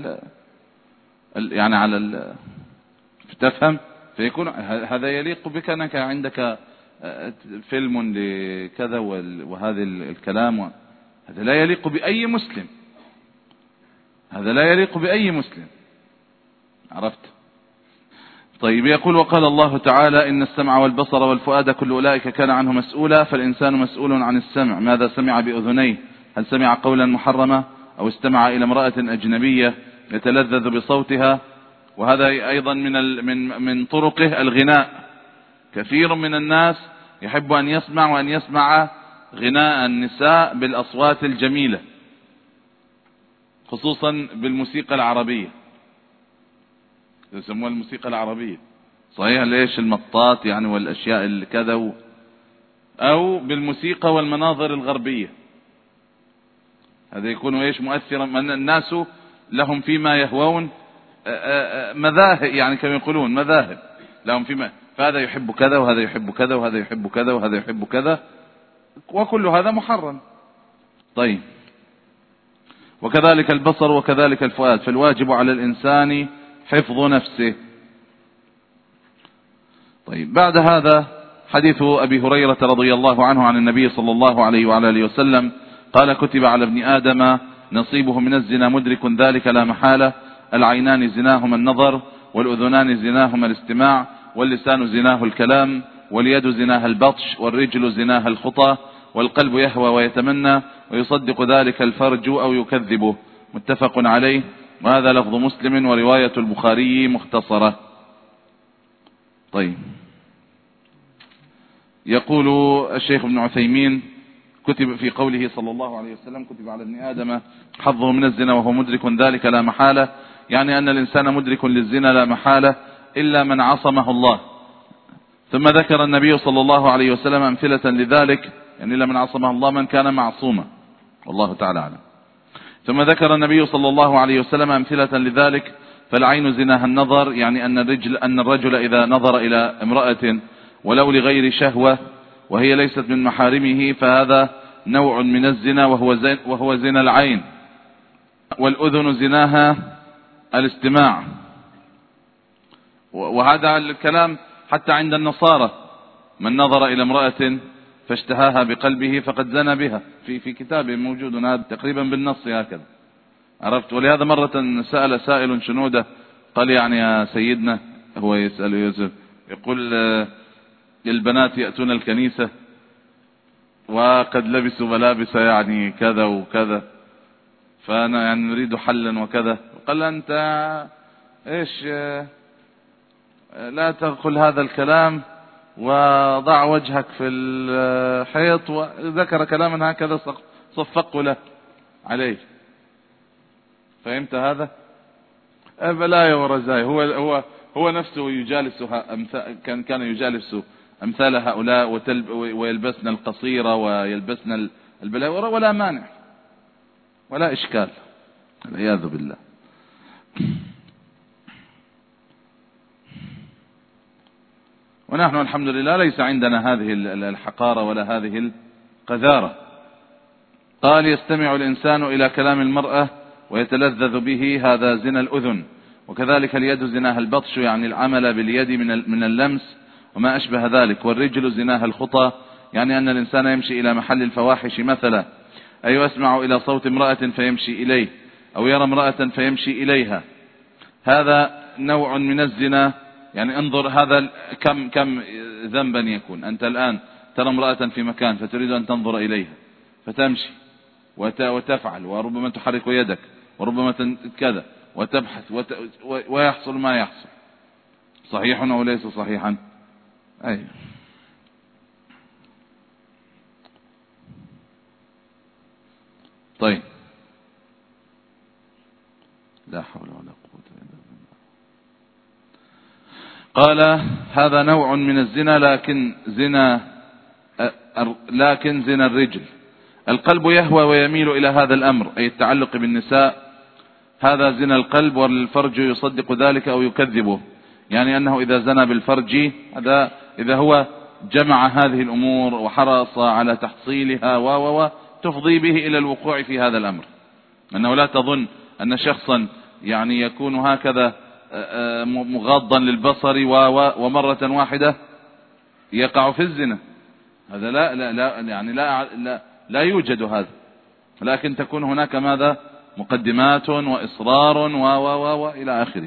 يعني على تفهم. فيكون هذا يليق بك أنك عندك فيلم لكذا وهذا الكلام، هذا لا يليق بأي مسلم، هذا لا يليق بأي مسلم. عرفت؟ طيب، يقول: وقال الله تعالى: إن السمع والبصر والفؤاد كل أولئك كان عنه مسؤولا. فالإنسان مسؤول عن السمع، ماذا سمع بأذنيه؟ هل سمع قولا محرما أو استمع إلى امرأة أجنبية يتلذذ بصوتها؟ وهذا أيضا من طرقه الغناء. كثير من الناس يحب أن يسمع غناء النساء بالأصوات الجميلة، خصوصا بالموسيقى العربية، يسموها الموسيقى العربية. صحيح، ليش؟ المطاط يعني والأشياء الكذا، أو بالموسيقى والمناظر الغربية. هذا يكون ايش؟ مؤثرا. من الناس لهم فيما يهوون مذاهب، يعني كما يقولون مذاهب لهم فيما، فهذا يحب كذا وهذا يحب كذا وهذا يحب كذا وهذا يحب كذا، وكل هذا محرم. طيب، وكذلك البصر وكذلك الفؤاد، فالواجب على الإنسان حفظ نفسه. طيب، بعد هذا حديث أبي هريرة رضي الله عنه عن النبي صلى الله عليه وعلى آله وسلم قال: كتب على ابن آدم نصيبه من الزنا مدرك ذلك لا محالة. العينان زناهما النظر، والأذنان زناهما الاستماع، واللسان زناه الكلام، واليد زناها البطش، والرجل زناها الخطى، والقلب يهوى ويتمنى، ويصدق ذلك الفرج أو يكذبه. متفق عليه، وهذا لفظ مسلم، ورواية البخاري مختصرة. طيب، يقول الشيخ ابن عثيمين: كتب في قوله صلى الله عليه وسلم: كتب على ابن آدم حظه من الزنا وهو مدرك ذلك لا محالة، يعني أن الإنسان مدرك للزنا لا محالة إلا من عصمه الله. ثم ذكر النبي صلى الله عليه وسلم أمثلة لذلك، يعني إلا من عصمه الله من كان معصوما، والله تعالى أعلم. ثم ذكر النبي صلى الله عليه وسلم أمثلة لذلك: فالعين زناها النظر، يعني أن الرجل إذا نظر إلى امرأة ولو لغير شهوة وهي ليست من محارمه فهذا نوع من الزنا وهو زنا العين. والأذن زناها الاستماع، وهذا الكلام حتى عند النصارى: من نظر إلى امرأة فاشتهاها بقلبه فقد زنى بها، في كتاب موجود هذا تقريبا بالنص هكذا. عرفت؟ ولهذا مرة سأل سائل شنودة قال: يعني يا سيدنا، هو يسأل يوسف يقول: البنات يأتون الكنيسة وقد لبسوا ملابس يعني كذا وكذا، فأنا يعني نريد حلا وكذا. قال: أنت إيش، لا تقل هذا الكلام وضع وجهك في الحيط. وذكر كلاما هكذا صفق له عليه. فهمت هذا؟ بلا يا ورزاي، هو نفسه يجالسها، كان يجالس أمثال هؤلاء ويلبسن القصيرة ويلبسن البلاورة، ولا مانع ولا إشكال، والعياذ بالله. ونحن الحمد لله ليس عندنا هذه الحقارة ولا هذه القذارة. قال: يستمع الإنسان إلى كلام المرأة ويتلذذ به، هذا زنا الأذن. وكذلك اليد زناها البطش، يعني العمل باليد من اللمس وما أشبه ذلك. والرجل زناها الخطى، يعني أن الإنسان يمشي إلى محل الفواحش مثلا، أي يسمع إلى صوت امرأة فيمشي إليه، أو يرى امرأة فيمشي إليها، هذا نوع من الزنا. يعني انظر، هذا كم ذنبا يكون. أنت الآن ترى امرأة في مكان فتريد أن تنظر إليها فتمشي وتفعل، وربما تحرك يدك، وربما كذا، وتبحث ويحصل ما يحصل. صحيح أو ليس صحيحا؟ أي. طيب، لا حول ولا قوة إلا بالله. قال: هذا نوع من الزنا، لكن زنا الرجل. القلب يهوى ويميل إلى هذا الأمر، أي التعلق بالنساء، هذا زنا القلب. والفرج يصدق ذلك أو يكذبه، يعني أنه إذا زنى بالفرج، هذا إذا هو جمع هذه الأمور وحرص على تحصيلها تفضي به إلى الوقوع في هذا الأمر. أنه لا تظن أن شخصا يعني يكون هكذا مغاضا للبصر ومرة واحدة يقع في الزنا. هذا لا يعني لا يوجد هذا، لكن تكون هناك ماذا؟ مقدمات وإصرار إلى آخره.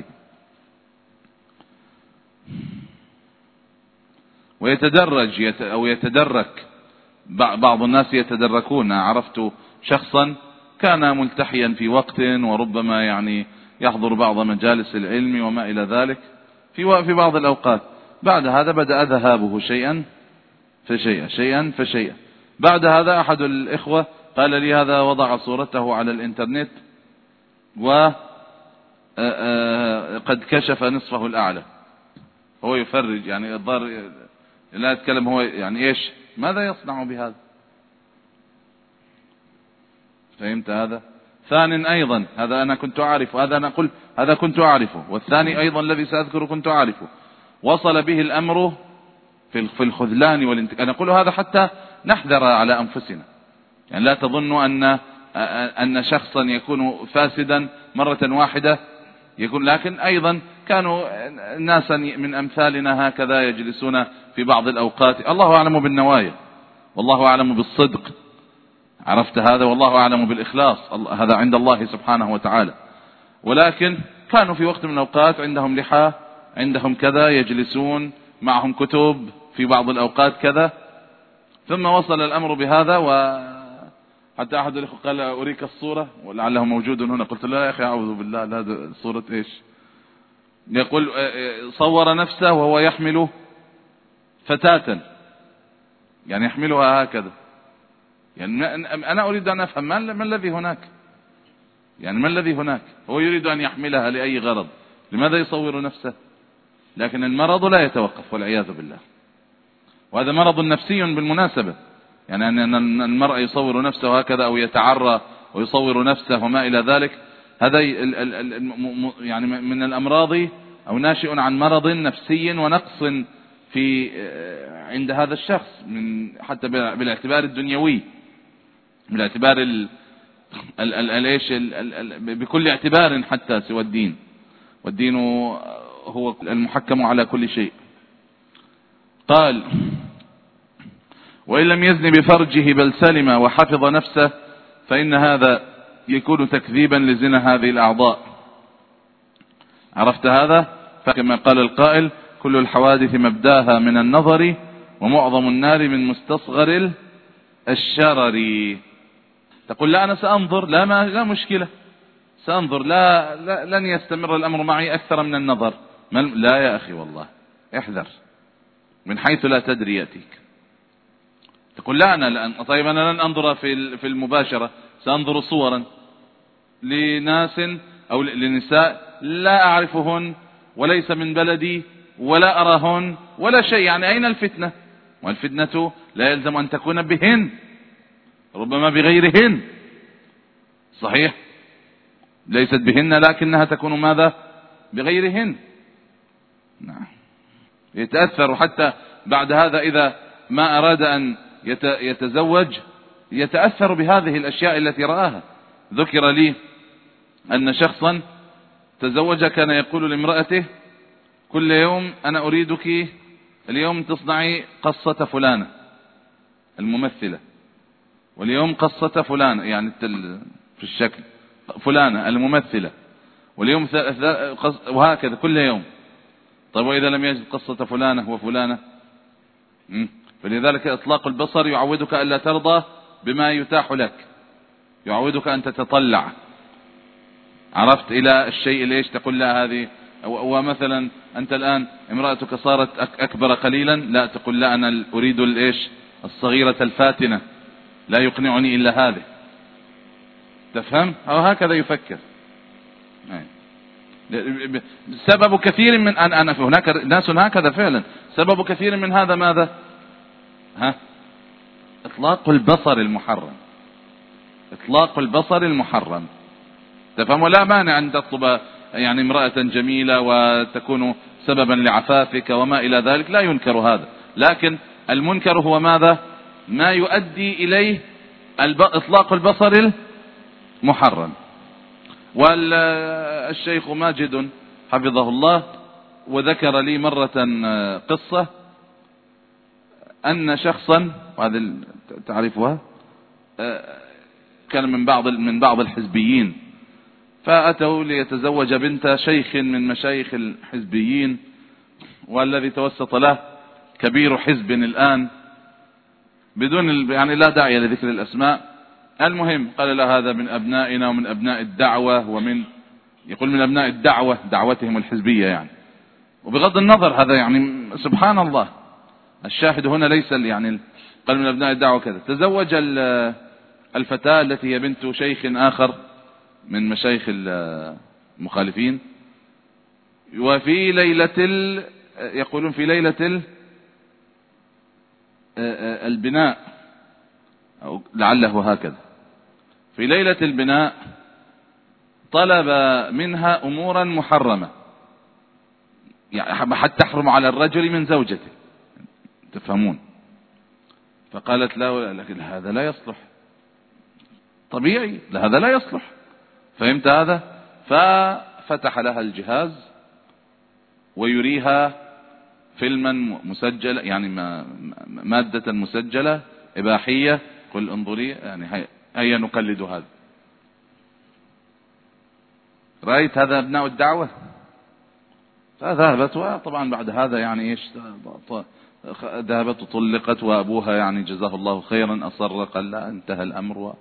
ويتدرج أو يتدرك بعض الناس يتدركون. عرفت شخصا كان ملتحيا في وقت، وربما يعني يحضر بعض مجالس العلم وما إلى ذلك في بعض الأوقات. بعد هذا بدأ ذهابه شيئا فشيئا. بعد هذا أحد الإخوة قال لي هذا وضع صورته على الإنترنت وقد كشف نصفه الأعلى. هو يفرج يعني الضار لا يتكلم، هو يعني إيش ماذا يصنع بهذا؟ فهمت هذا؟ ثاني أيضا هذا أنا كنت أعرف، هذا أنا أقول هذا كنت أعرفه، والثاني أيضا الذي سأذكره كنت أعرفه. وصل به الأمر في الخذلان أنا أقول هذا حتى نحذر على أنفسنا. يعني لا تظنوا أن شخصا يكون فاسدا مرة واحدة يكون، لكن أيضا كانوا ناسا من أمثالنا هكذا يجلسون في بعض الأوقات. الله أعلم بالنوايا، والله أعلم بالصدق، عرفت هذا؟ والله أعلم بالإخلاص، هذا عند الله سبحانه وتعالى. ولكن كانوا في وقت من الأوقات عندهم لحى، عندهم كذا، يجلسون معهم كتب في بعض الأوقات كذا. ثم وصل الأمر بهذا، وحتى أحد الأخوة قال أريك الصورة ولعله موجود هنا. قلت لا يا أخي أعوذ بالله، هذا صورة إيش؟ يقول صور نفسه وهو يحمل فتاة، يعني يحملها هكذا. يعني أنا أريد أن أفهم ما الذي هناك؟ يعني ما الذي هناك؟ هو يريد أن يحملها لأي غرض، لماذا يصور نفسه؟ لكن المرض لا يتوقف والعياذ بالله، وهذا مرض نفسي بالمناسبة. يعني أن المرء يصور نفسه هكذا أو يتعرى ويصور نفسه وما إلى ذلك، هذا يعني من الأمراض أو ناشئ عن مرض نفسي ونقص في عند هذا الشخص، من حتى بالاعتبار الدنيوي، بالاعتبار بكل اعتبار حتى سوى الدين، والدين هو المحكم على كل شيء. قال وإن لم يزن بفرجه بل سلم وحفظ نفسه فإن هذا يكون تكذيبا لزنا هذه الأعضاء. عرفت هذا؟ فكما قال القائل كل الحوادث مبداها من النظر ومعظم النار من مستصغر الشرر. تقول لا أنا سأنظر، لا مشكلة، سأنظر، لن يستمر الأمر معي أكثر من النظر. لا يا أخي والله احذر، من حيث لا تدري يأتيك. تقول لا طيب أنا لن أنظر في المباشرة، سأنظر صورا لناس أو لنساء لا أعرفهن وليس من بلدي ولا أراهن ولا شيء، يعني أين الفتنة؟ والفتنة لا يلزم أن تكون بهن، ربما بغيرهن، صحيح، ليست بهن لكنها تكون ماذا؟ بغيرهن. نعم، يتأثر حتى بعد هذا إذا ما أراد أن يتزوج يتأثر بهذه الأشياء التي رآها. ذكر لي أن شخصا تزوج كان يقول لامرأته كل يوم أنا أريدك اليوم تصنعي قصة فلانة الممثلة، واليوم قصة فلانة يعني في الشكل فلانة الممثلة، واليوم وهكذا كل يوم. طيب وإذا لم يجد قصة فلانة وفلانة؟ فلذلك إطلاق البصر يعودك ألا ترضى بما يتاح لك، يعودك أن تتطلع، عرفت، إلى الشيء ليش تقول لا هذه. ومثلا أنت الآن امرأتك صارت أكبر قليلا، لا تقول لا أنا أريد الإيش الصغيرة الفاتنة، لا يقنعني إلا هذه. تفهم؟ أو هكذا يفكر. سبب كثير من أنا هناك ناس هكذا فعلا، سبب كثير من هذا ماذا؟ إطلاق البصر المحرم، إطلاق البصر المحرم. تفهم؟ ولا مانع أن تطلب يعني امرأة جميلة وتكون سببا لعفافك وما إلى ذلك، لا ينكر هذا، لكن المنكر هو ماذا؟ ما يؤدي إليه إطلاق البصر المحرم. والشيخ ماجد حفظه الله وذكر لي مرة قصة أن شخصا، وهذا تعرفها، كان من بعض الحزبيين، فأتوا ليتزوج بنت شيخ من مشايخ الحزبيين، والذي توسط له كبير حزب الآن بدون يعني لا داعي لذكر الأسماء. المهم قال له هذا من أبنائنا ومن أبناء الدعوة، يقول من أبناء الدعوة، دعوتهم الحزبية يعني. وبغض النظر هذا يعني سبحان الله، الشاهد هنا ليس يعني قال من أبناء الدعوة كذا. تزوج الفتاة التي هي بنت شيخ آخر من مشايخ المخالفين، وفي ليلة يقولون في ليلة البناء، أو لعله هكذا، في ليلة البناء طلب منها أمورا محرمة، يعني حتى تحرم على الرجل من زوجته، تفهمون؟ فقالت له لكن هذا لا يصلح، طبيعي هذا لا يصلح، فهمت هذا؟ ففتح لها الجهاز ويريها فيلما مسجل، يعني مادة مسجلة إباحية، قل انظري يعني هيا نقلد هذا. رأيت هذا أبناء الدعوة؟ فذهبت، وطبعا بعد هذا يعني ايش، ذهبت وطلقت، وأبوها يعني جزاه الله خيرا أصر، قال لا، انتهى الأمر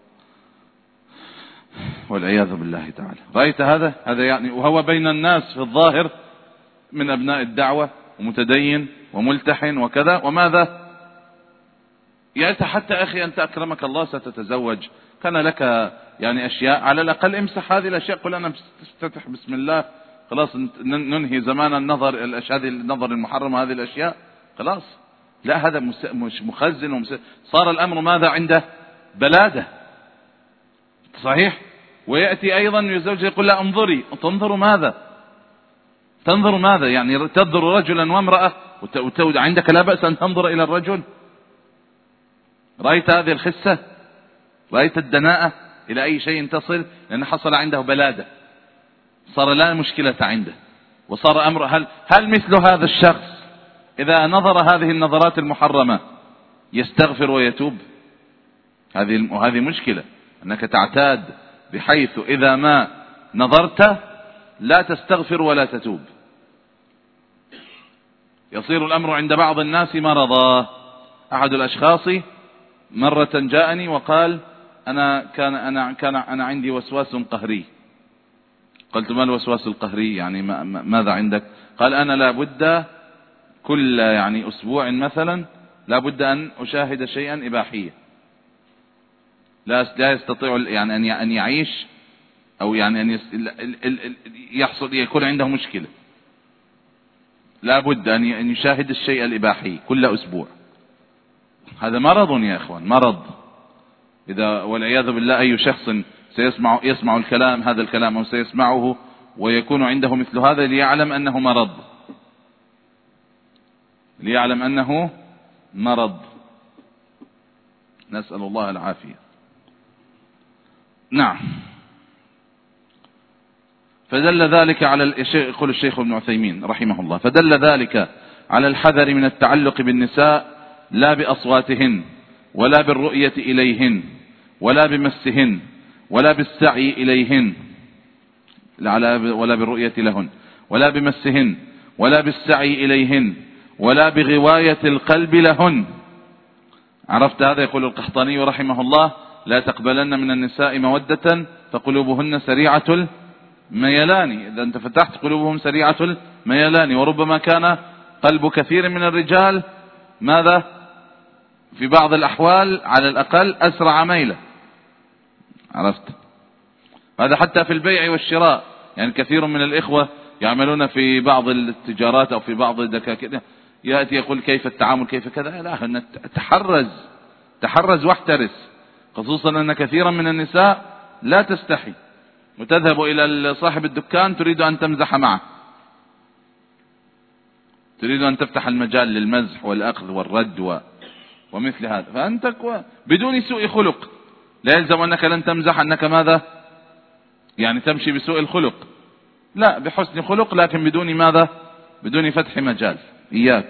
والعياذ بالله تعالى. رأيت هذا يعني، وهو بين الناس في الظاهر من أبناء الدعوة ومتدين وملتحن وكذا، وماذا يعني حتى أخي أنت أكرمك الله ستتزوج، كان لك يعني أشياء، على الأقل امسح هذه الأشياء، قل أنا استفتح بسم الله، خلاص ننهي زمان النظر هذه النظر المحرم، هذه الأشياء خلاص. لا، هذا مش مخزن صار الأمر ماذا عنده؟ بلادة، صحيح. ويأتي أيضا يزوج يقول لا انظري، تنظر ماذا؟ تنظر ماذا؟ يعني تنظر رجلا وامرأة، عندك لا بأس أن تنظر إلى الرجل. رأيت هذه الخسة؟ رأيت الدناءة إلى أي شيء تصل؟ لأن حصل عنده بلادة، صار لا مشكلة عنده، وصار أمر هل مثل هذا الشخص إذا نظر هذه النظرات المحرمة يستغفر ويتوب؟ هذه مشكلة، أنك تعتاد بحيث إذا ما نظرت لا تستغفر ولا تتوب. يصير الأمر عند بعض الناس مرضا. أحد الأشخاص مرة جاءني وقال أنا عندي وسواس قهري. قلت ما الوسواس القهري يعني ماذا عندك؟ قال أنا لابد كل يعني أسبوع مثلا لابد أن أشاهد شيئا إباحيا، لا يستطيع يعني أن يعيش، أو يعني أن يحصل يكون عنده مشكلة، لابد أن يشاهد الشيء الإباحي كل أسبوع. هذا مرض يا إخوان، مرض. إذا والعياذ بالله أي شخص يسمع الكلام، هذا الكلام، أو سيسمعه ويكون عنده مثل هذا، ليعلم أنه مرض، ليعلم أنه مرض. نسأل الله العافية. نعم. فدل ذلك على يقول الشيخ ابن عثيمين رحمه الله، فدل ذلك على الحذر من التعلق بالنساء، لا بأصواتهن، ولا بالرؤية إليهن، ولا بمسهن، ولا بالسعي إليهن، ولا بالرؤية لهن، ولا بمسهن، ولا بالسعي إليهن، ولا بغواية القلب لهن. عرفت هذا؟ يقول القحطاني رحمه الله لا تقبلن من النساء مودة فقلوبهن سريعة الميلان. إذا انت فتحت قلوبهم سريعة الميلان، وربما كان قلب كثير من الرجال ماذا؟ في بعض الأحوال على الأقل أسرع ميلا. عرفت هذا؟ حتى في البيع والشراء، يعني كثير من الإخوة يعملون في بعض التجارات أو في بعض الدكاكين، يأتي يقول كيف التعامل كيف كذا، لا، تحرز واحترس، خصوصا أن كثيرا من النساء لا تستحي، وتذهب إلى صاحب الدكان تريد أن تمزح معه، تريد أن تفتح المجال للمزح والأخذ والرد ومثل هذا. فأنت بدون سوء خلق، لا يلزم أنك لن تمزح أنك ماذا يعني تمشي بسوء الخلق، لا، بحسن خلق، لكن بدون ماذا، بدون فتح مجال. إياك.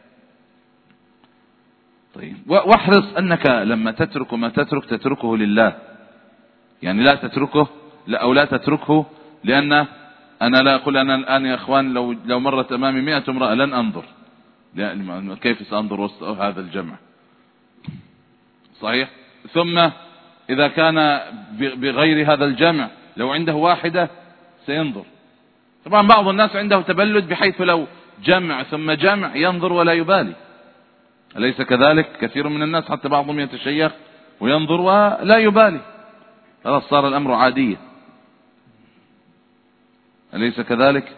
طيب، واحرص أنك لما تترك ما تتركه لله، يعني لا تتركه أو لا تتركه لأن أنا لا أقول أنا الآن يا أخوان لو مرت أمامي 100 امرأة لن أنظر، كيف سأنظر وسط هذا الجمع؟ صحيح. ثم إذا كان بغير هذا الجمع لو عنده واحدة سينظر. طبعا بعض الناس عنده تبلد بحيث لو جمع ثم جمع ينظر ولا يبالي، أليس كذلك؟ كثير من الناس حتى بعضهم يتشيخ وينظر ولا يبالي، خلاص صار الأمر عادية، أليس كذلك؟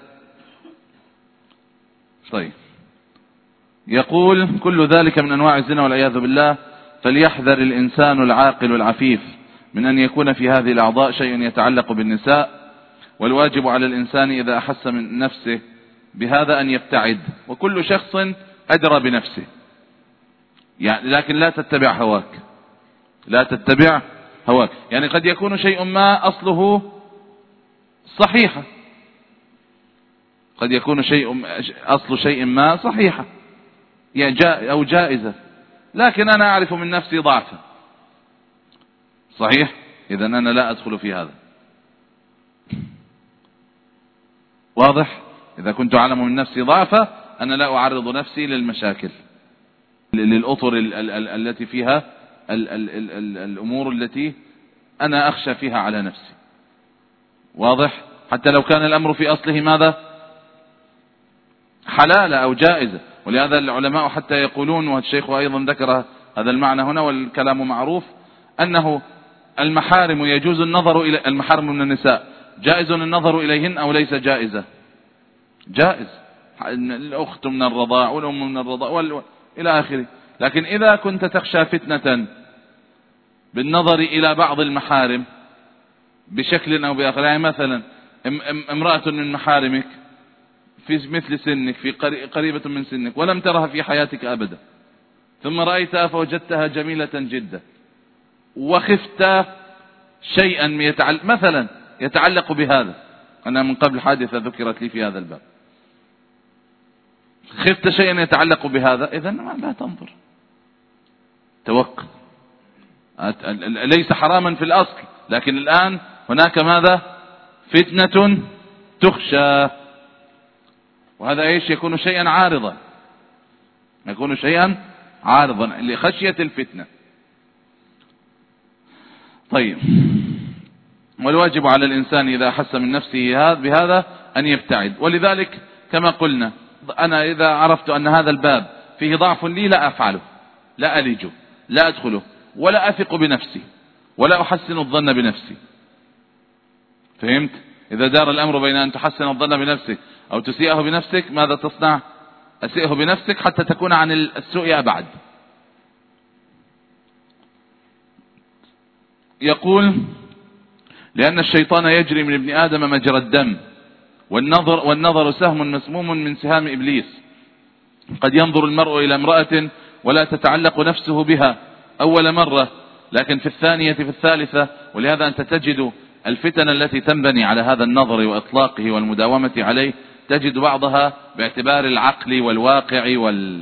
طيب، يقول كل ذلك من أنواع الزنا والعياذ بالله. فليحذر الإنسان العاقل العفيف من أن يكون في هذه الأعضاء شيء يتعلق بالنساء، والواجب على الإنسان إذا أحس من نفسه بهذا أن يبتعد، وكل شخص أدرى بنفسه، يعني لكن لا تتبع هواك، لا تتبع هواك. يعني قد يكون شيء ما أصله صحيحة، قد يكون أصل شيء ما صحيحة أو جائزة، لكن أنا أعرف من نفسي ضعفا، صحيح، إذا أنا لا أدخل في هذا. واضح؟ إذا كنت أعلم من نفسي ضعفا أنا لا أعرض نفسي للمشاكل، للأطر التي فيها الأمور التي أنا أخشى فيها على نفسي. واضح؟ حتى لو كان الأمر في أصله ماذا؟ حلال أو جائزة. ولهذا العلماء حتى يقولون، والشيخ أيضا ذكر هذا المعنى هنا والكلام معروف، أنه المحارم يجوز النظر إلى المحارم من النساء، جائز النظر إليهن أو ليس جائزة؟ جائز، الأخت من الرضاع والأم من الرضاع إلى آخره. لكن إذا كنت تخشى فتنة بالنظر إلى بعض المحارم بشكل أو بآخر، يعني مثلا امرأة من محارمك في مثل سنك، في قريبة من سنك، ولم ترها في حياتك أبدا، ثم رأيتها فوجدتها جميلة جدا، وخفت شيئا مثلا يتعلق بهذا. أنا من قبل حادثة ذكرت لي في هذا الباب، خفت شيئا يتعلق بهذا، إذن لا تنظر، توقف. ليس حراما في الأصل، لكن الآن هناك ماذا؟ فتنة تخشى، وهذا ايش؟ يكون شيئا عارضا، يكون شيئا عارضا لخشية الفتنة. طيب، والواجب على الإنسان إذا أحس من نفسه بهذا أن يبتعد. ولذلك كما قلنا، أنا إذا عرفت أن هذا الباب فيه ضعف لي لا أفعله، لا ألجه، لا أدخله، ولا أثق بنفسي، ولا أحسن الظن بنفسي. فهمت؟ إذا دار الأمر بين أن تحسن الظن بنفسك أو تسيئه بنفسك، ماذا تصنع؟ أسيئه بنفسك حتى تكون عن السوء أبعد. يقول لأن الشيطان يجري من ابن آدم مجرى الدم، والنظر سهم مسموم من سهام إبليس. قد ينظر المرء إلى امرأة ولا تتعلق نفسه بها أول مرة، لكن في الثانية في الثالثة. ولهذا أنت تجد الفتن التي تنبني على هذا النظر وإطلاقه والمداومة عليه، تجد بعضها باعتبار العقل والواقع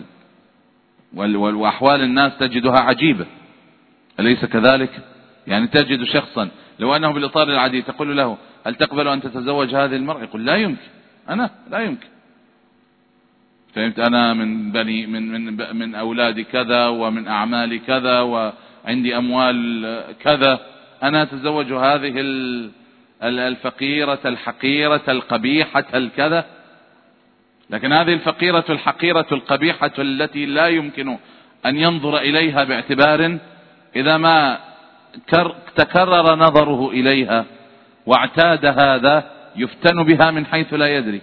وأحوال الناس تجدها عجيبة، أليس كذلك؟ يعني تجد شخصا لو أنه بالإطار العادي تقول له هل تقبل أن تتزوج هذه المرأة؟ يقول لا يمكن، أنا لا يمكن. فهمت؟ أنا من بني من أولادي كذا، ومن أعمالي كذا، وعندي أموال كذا، أنا أتزوج هذه الفقيرة الحقيرة القبيحة الكذا. لكن هذه الفقيرة الحقيرة القبيحة التي لا يمكن أن ينظر إليها باعتبار، إذا ما تكرر نظره إليها واعتاد هذا، يفتن بها من حيث لا يدري،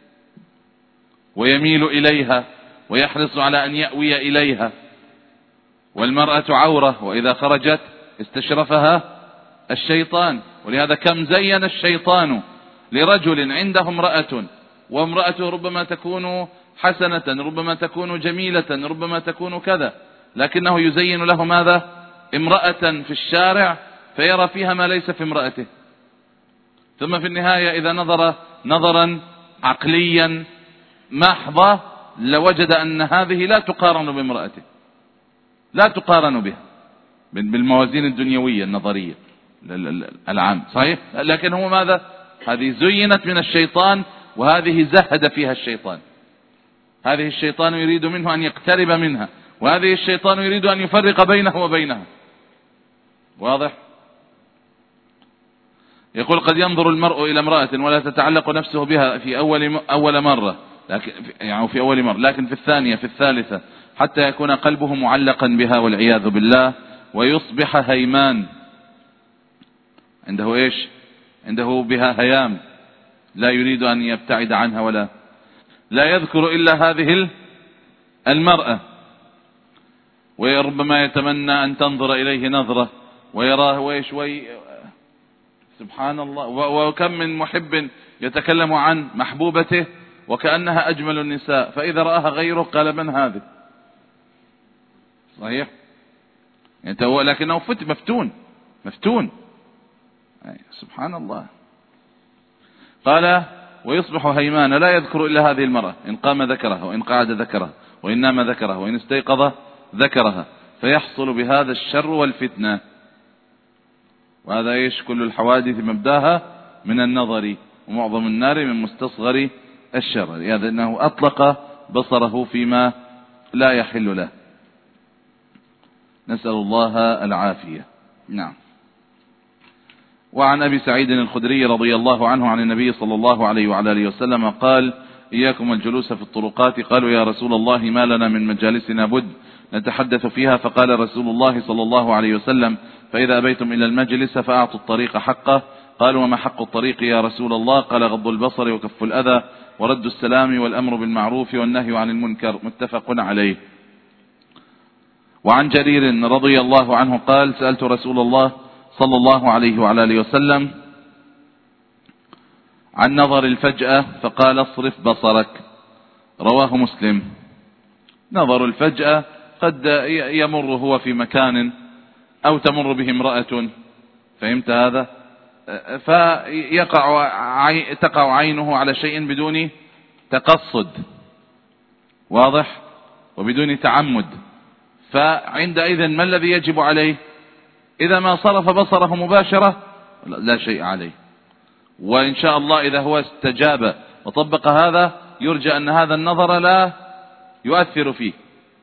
ويميل إليها ويحرص على أن يأوي إليها. والمرأة عورة، وإذا خرجت استشرفها الشيطان. ولهذا كم زين الشيطان لرجل عنده امرأة، وامرأته ربما تكون حسنة، ربما تكون جميلة، ربما تكون كذا، لكنه يزين له ماذا؟ امرأة في الشارع فيرى فيها ما ليس في امرأته. ثم في النهاية إذا نظر نظرا عقليا محضة لوجد أن هذه لا تقارن بامرأته، لا تقارن بها بالموازين الدنيوية النظرية العام، صحيح؟ لكن هو ماذا؟ هذه زينت من الشيطان، وهذه زهد فيها الشيطان. هذه الشيطان يريد منه أن يقترب منها، وهذه الشيطان يريد أن يفرق بينه وبينها. واضح؟ يقول قد ينظر المرء إلى امرأة ولا تتعلق نفسه بها في أول مرة، في أول مرة، لكن في الثانية في الثالثة حتى يكون قلبه معلقا بها والعياذ بالله، ويصبح هيمان، عنده إيش؟ عنده بها هيام، لا يريد أن يبتعد عنها ولا لا يذكر إلا هذه المرأة، وربما يتمنى أن تنظر إليه نظرة ويراه ويش سبحان الله. وكم من محب يتكلم عن محبوبته وكأنها أجمل النساء، فإذا رآها غيره قال من هذه؟ صحيح؟ لكنه مفتون. سبحان الله. قال ويصبح هيمان لا يذكر إلا هذه المرأة، إن قام ذكرها، وإن قعد ذكرها، وإن نام ذكرها، وإن استيقظ ذكرها، فيحصل بهذا الشر والفتنة. وهذا إيش؟ كل الحوادث مبداها من النظر، ومعظم النار من مستصغر الشر، يعني أنه أطلق بصره فيما لا يحل له. نسأل الله العافية. نعم. وعن أبي سعيد الخدري رضي الله عنه عن النبي صلى الله عليه وعلى آله وسلم قال إياكم الجلوس في الطرقات. قالوا يا رسول الله ما لنا من مجالسنا بد نتحدث فيها، فقال رسول الله صلى الله عليه وسلم فإذا أبيتم إلى المجلس فأعطوا الطريق حقه. قالوا وما حق الطريق يا رسول الله؟ قال غض البصر وكف الأذى ورد السلام والأمر بالمعروف والنهي عن المنكر، متفق عليه. وعن جرير رضي الله عنه قال سألت رسول الله صلى الله عليه وعلى آله وسلم عن نظر الفجأة فقال اصرف بصرك، رواه مسلم. نظر الفجأة قد يمر هو في مكان أو تمر به امرأة، فهمت هذا؟ تقع عينه على شيء بدون تقصد، واضح؟ وبدون تعمد، فعندئذ ما الذي يجب عليه؟ إذا ما صرف بصره مباشرة لا شيء عليه، وإن شاء الله إذا هو استجاب وطبق هذا يرجى أن هذا النظر لا يؤثر فيه.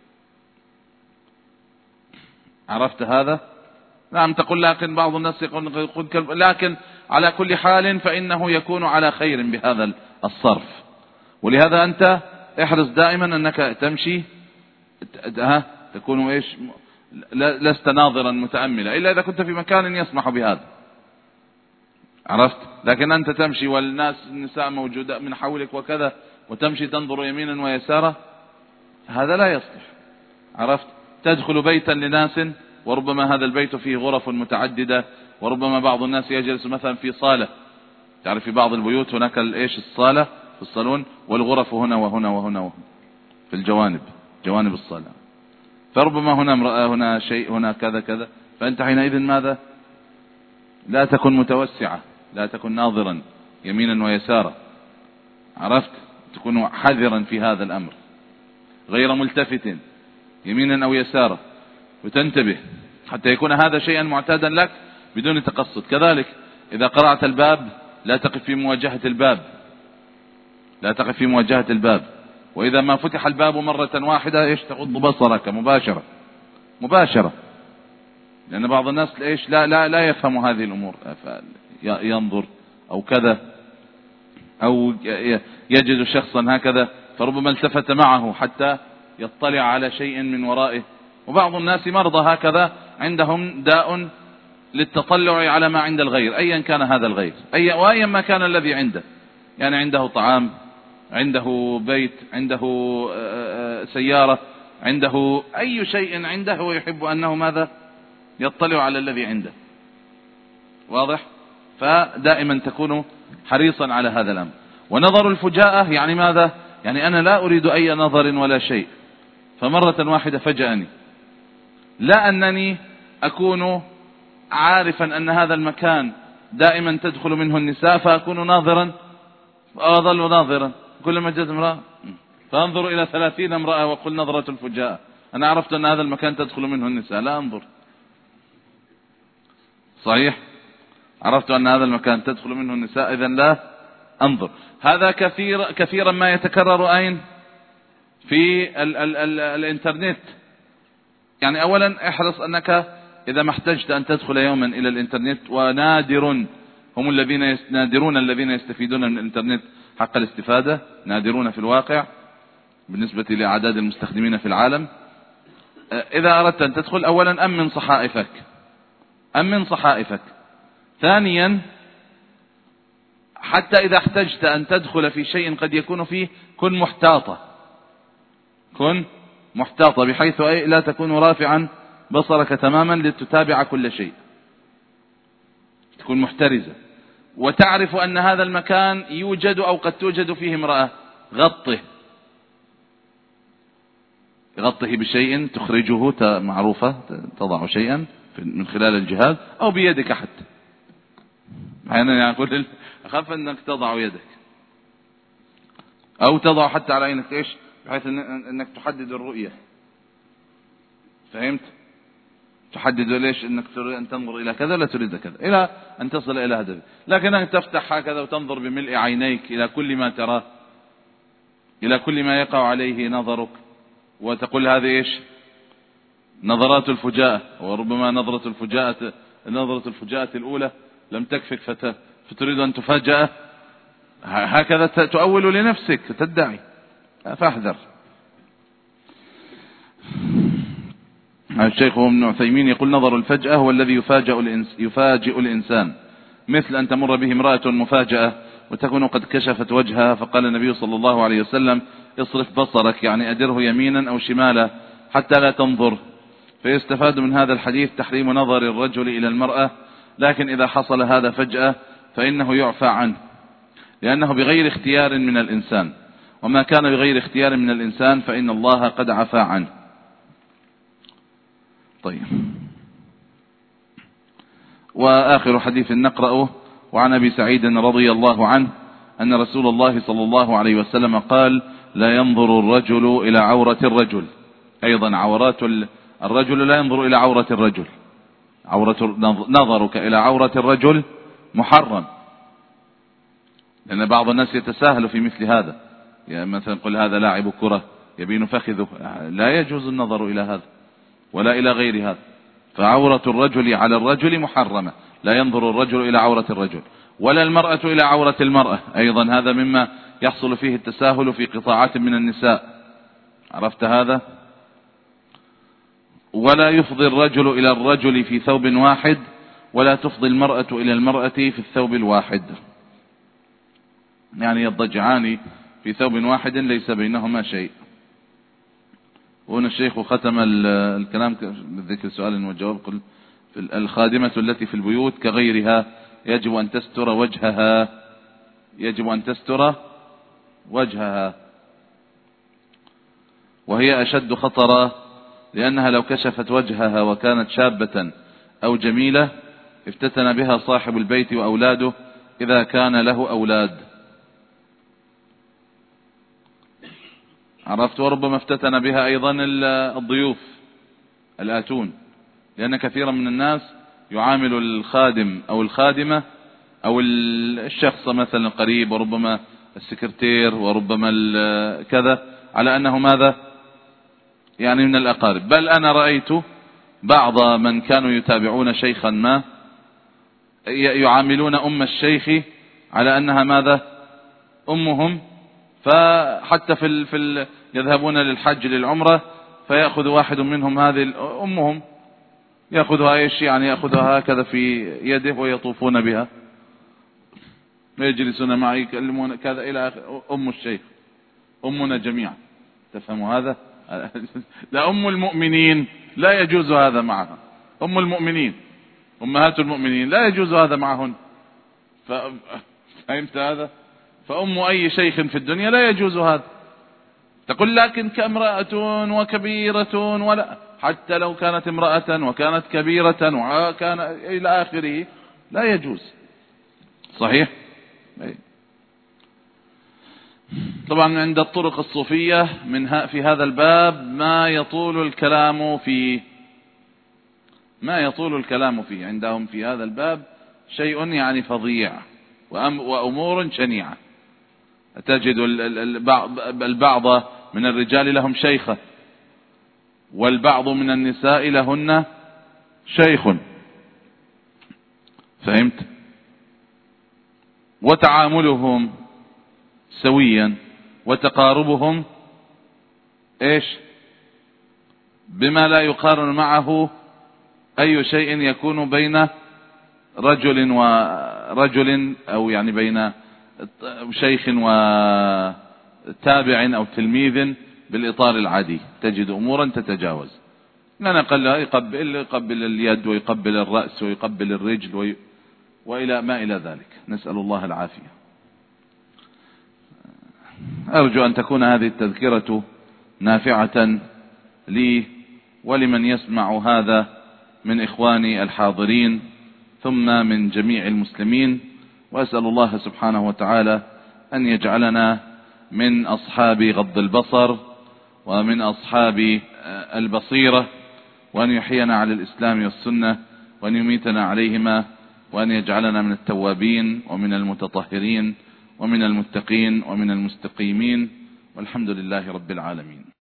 عرفت هذا؟ نعم. تقول لكن بعض الناس يقول لكن على كل حال فإنه يكون على خير بهذا الصرف، ولهذا أنت احرص دائما أنك تمشي تكون إيش؟ لست ناظرا متأملا إلا إذا كنت في مكان يسمح بهذا، عرفت؟ لكن أنت تمشي والنساء موجودة من حولك وكذا، وتمشي تنظر يمينا ويسارا، هذا لا يصلح. عرفت؟ تدخل بيتا لناس وربما هذا البيت فيه غرف متعددة، وربما بعض الناس يجلس مثلا في صالة، تعرف في بعض البيوت هناك إيش؟ الصالة في الصالون، والغرف هنا وهنا وهنا وهنا في الجوانب، جوانب الصالة، فربما هنا امرأة، هنا شيء، هنا كذا كذا، فأنت حينئذ ماذا؟ لا تكن متوسعة، لا تكن ناظرا يمينا ويسارا، عرفت؟ تكون حذرا في هذا الأمر، غير ملتفت يمينا أو يسارا، وتنتبه حتى يكون هذا شيئا معتادا لك بدون تقصد. كذلك إذا قرأت الباب لا تقف في مواجهة الباب، لا تقف في مواجهة الباب، وإذا ما فتح الباب مرة واحدة إيش؟ تغض بصرك مباشرة، لأن بعض الناس إيش؟ لا يفهم هذه الأمور، ينظر أو كذا، أو يجد شخصا هكذا فربما التفت معه حتى يطلع على شيء من ورائه. وبعض الناس مرضى هكذا عندهم داء للتطلع على ما عند الغير، أيا كان هذا الغير، وأيا ما كان الذي عنده، يعني عنده طعام، عنده بيت، عنده سيارة، عنده أي شيء عنده، هو يحب أنه ماذا؟ يطلع على الذي عنده، واضح؟ فدائما تكون حريصا على هذا الأمر. ونظر الفجاءة يعني ماذا؟ يعني أنا لا أريد أي نظر ولا شيء، فمرة واحدة فجأني، لا أنني أكون عارفا أن هذا المكان دائما تدخل منه النساء فأكون ناظرا وأظل ناظرا، كلما جاءت امرأة فأنظر إلى 30 امرأة وقل نظرة الفجاء، أنا عرفت أن هذا المكان تدخل منه النساء لا أنظر. صحيح، عرفت أن هذا المكان تدخل منه النساء إذن لا أنظر. هذا كثيرا ما يتكرر أين؟ في الإنترنت. يعني أولا احرص أنك إذا ما احتجت أن تدخل يوما إلى الإنترنت، ونادر هم الذين يستفيدون من الإنترنت حق الاستفادة، نادرون في الواقع بالنسبة لأعداد المستخدمين في العالم. إذا أردت أن تدخل أولا أمن صحائفك. ثانيا حتى إذا احتجت أن تدخل في شيء قد يكون فيه كن محتاطة بحيث لا تكون رافعا بصرك تماما لتتابع كل شيء، تكون محترزة، وتعرف أن هذا المكان يوجد أو قد توجد فيه امرأة، غطه بشيء تخرجه معروفة، تضع شيئا من خلال الجهاز أو بيدك حتى. أنا أقول أخاف أنك تضع يدك أو تضع حتى على عينك إيش بحيث أنك تحدد الرؤية. فهمت؟ تحدد ليش أنك تريد أن تنظر إلى كذا لا تريد كذا إلى أن تصل إلى هدفك. لكن أنك تفتح هكذا وتنظر بملء عينيك إلى كل ما تراه، إلى كل ما يقع عليه نظرك، وتقول هذه إيش؟ نظرات الفجاءة. وربما نظرة الفجاءة الأولى لم تكفك فتريد أن تفاجأ، هكذا تؤول لنفسك تدعي، فاحذر. الشيخ ابن عثيمين يقول نظر الفجأة هو الذي يفاجئ الإنسان، مثل أن تمر به امرأة مفاجأة وتكون قد كشفت وجهها، فقال النبي صلى الله عليه وسلم اصرف بصرك، يعني أدره يمينا أو شمالا حتى لا تنظر. فيستفاد من هذا الحديث تحريم نظر الرجل إلى المرأة، لكن إذا حصل هذا فجأة فإنه يعفى عنه، لأنه بغير اختيار من الإنسان، وما كان بغير اختيار من الإنسان فإن الله قد عفى عنه. طيب، وآخر حديث نقرأه وعن أبي سعيد رضي الله عنه أن رسول الله صلى الله عليه وسلم قال لا ينظر الرجل إلى عورة الرجل. أيضا عورات الرجل لا ينظر إلى عورة الرجل، نظرك إلى عورة الرجل محرم، لأن بعض الناس يتساهل في مثل هذا، يعني مثلا قل هذا لاعب كرة يبين فخذه، لا يجوز النظر إلى هذا ولا إلى غير هذا. فعورة الرجل على الرجل محرمة، لا ينظر الرجل إلى عورة الرجل ولا المرأة إلى عورة المرأة. أيضا هذا مما يحصل فيه التساهل في قطاعات من النساء، عرفت هذا؟ ولا يفضي الرجل إلى الرجل في ثوب واحد، ولا تفضي المرأة إلى المرأة في الثوب الواحد، يعني يضجعان في ثوب واحد ليس بينهما شيء. وهنا الشيخ ختم الكلام بذكر سؤال وجواب، قل الخادمة التي في البيوت كغيرها يجب أن تستر وجهها، وهي أشد خطرا، لأنها لو كشفت وجهها وكانت شابة أو جميلة افتتن بها صاحب البيت وأولاده إذا كان له أولاد، عرفت؟ وربما افتتن بها أيضا الضيوف الآتون، لأن كثيرا من الناس يعامل الخادم أو الخادمة أو الشخص مثلا القريب، وربما السكرتير، وربما كذا، على أنه ماذا؟ يعني من الأقارب. بل أنا رأيت بعض من كانوا يتابعون شيخا ما يعاملون أم الشيخ على أنها ماذا؟ أمهم، فحتى يذهبون للحج للعمرة فيأخذ واحد منهم هذه أمهم، يأخذها إيش؟ يعني يأخذها هكذا في يده ويطوفون بها، ويجلسون معي يكلمون كذا إلى آخر. أم الشيخ أمنا جميعا، تفهموا هذا؟ لا، أم المؤمنين لا يجوز هذا معها، أم المؤمنين أمهات المؤمنين لا يجوز هذا معهن، فهمت هذا؟ فأم أي شيخ في الدنيا لا يجوز هذا، تقول لكن كامرأة وكبيرة، ولا حتى لو كانت امرأة وكانت كبيرة وكان إلى آخره لا يجوز. صحيح. طبعا عند الطرق الصوفية في هذا الباب ما يطول الكلام فيه عندهم في هذا الباب شيء يعني فظيع وأمور شنيعة. تجد البعض من الرجال لهم شيخة، والبعض من النساء لهن شيخ. فهمت؟ وتعاملهم سويا وتقاربهم ايش؟ بما لا يقارن معه اي شيء يكون بين رجل ورجل، او يعني بين شيخ وتابع او تلميذ بالاطار العادي. تجد امورا تتجاوز. لا قال يقبل اليد ويقبل الرأس ويقبل الرجل وإلى ما إلى ذلك. نسأل الله العافية. أرجو أن تكون هذه التذكرة نافعة لي ولمن يسمع هذا من إخواني الحاضرين ثم من جميع المسلمين، وأسأل الله سبحانه وتعالى أن يجعلنا من أصحاب غض البصر ومن أصحاب البصيرة، وأن يحيينا على الإسلام والسنة، وأن يميتنا عليهما، وأن يجعلنا من التوابين ومن المتطهرين ومن المتقين ومن المستقيمين، والحمد لله رب العالمين.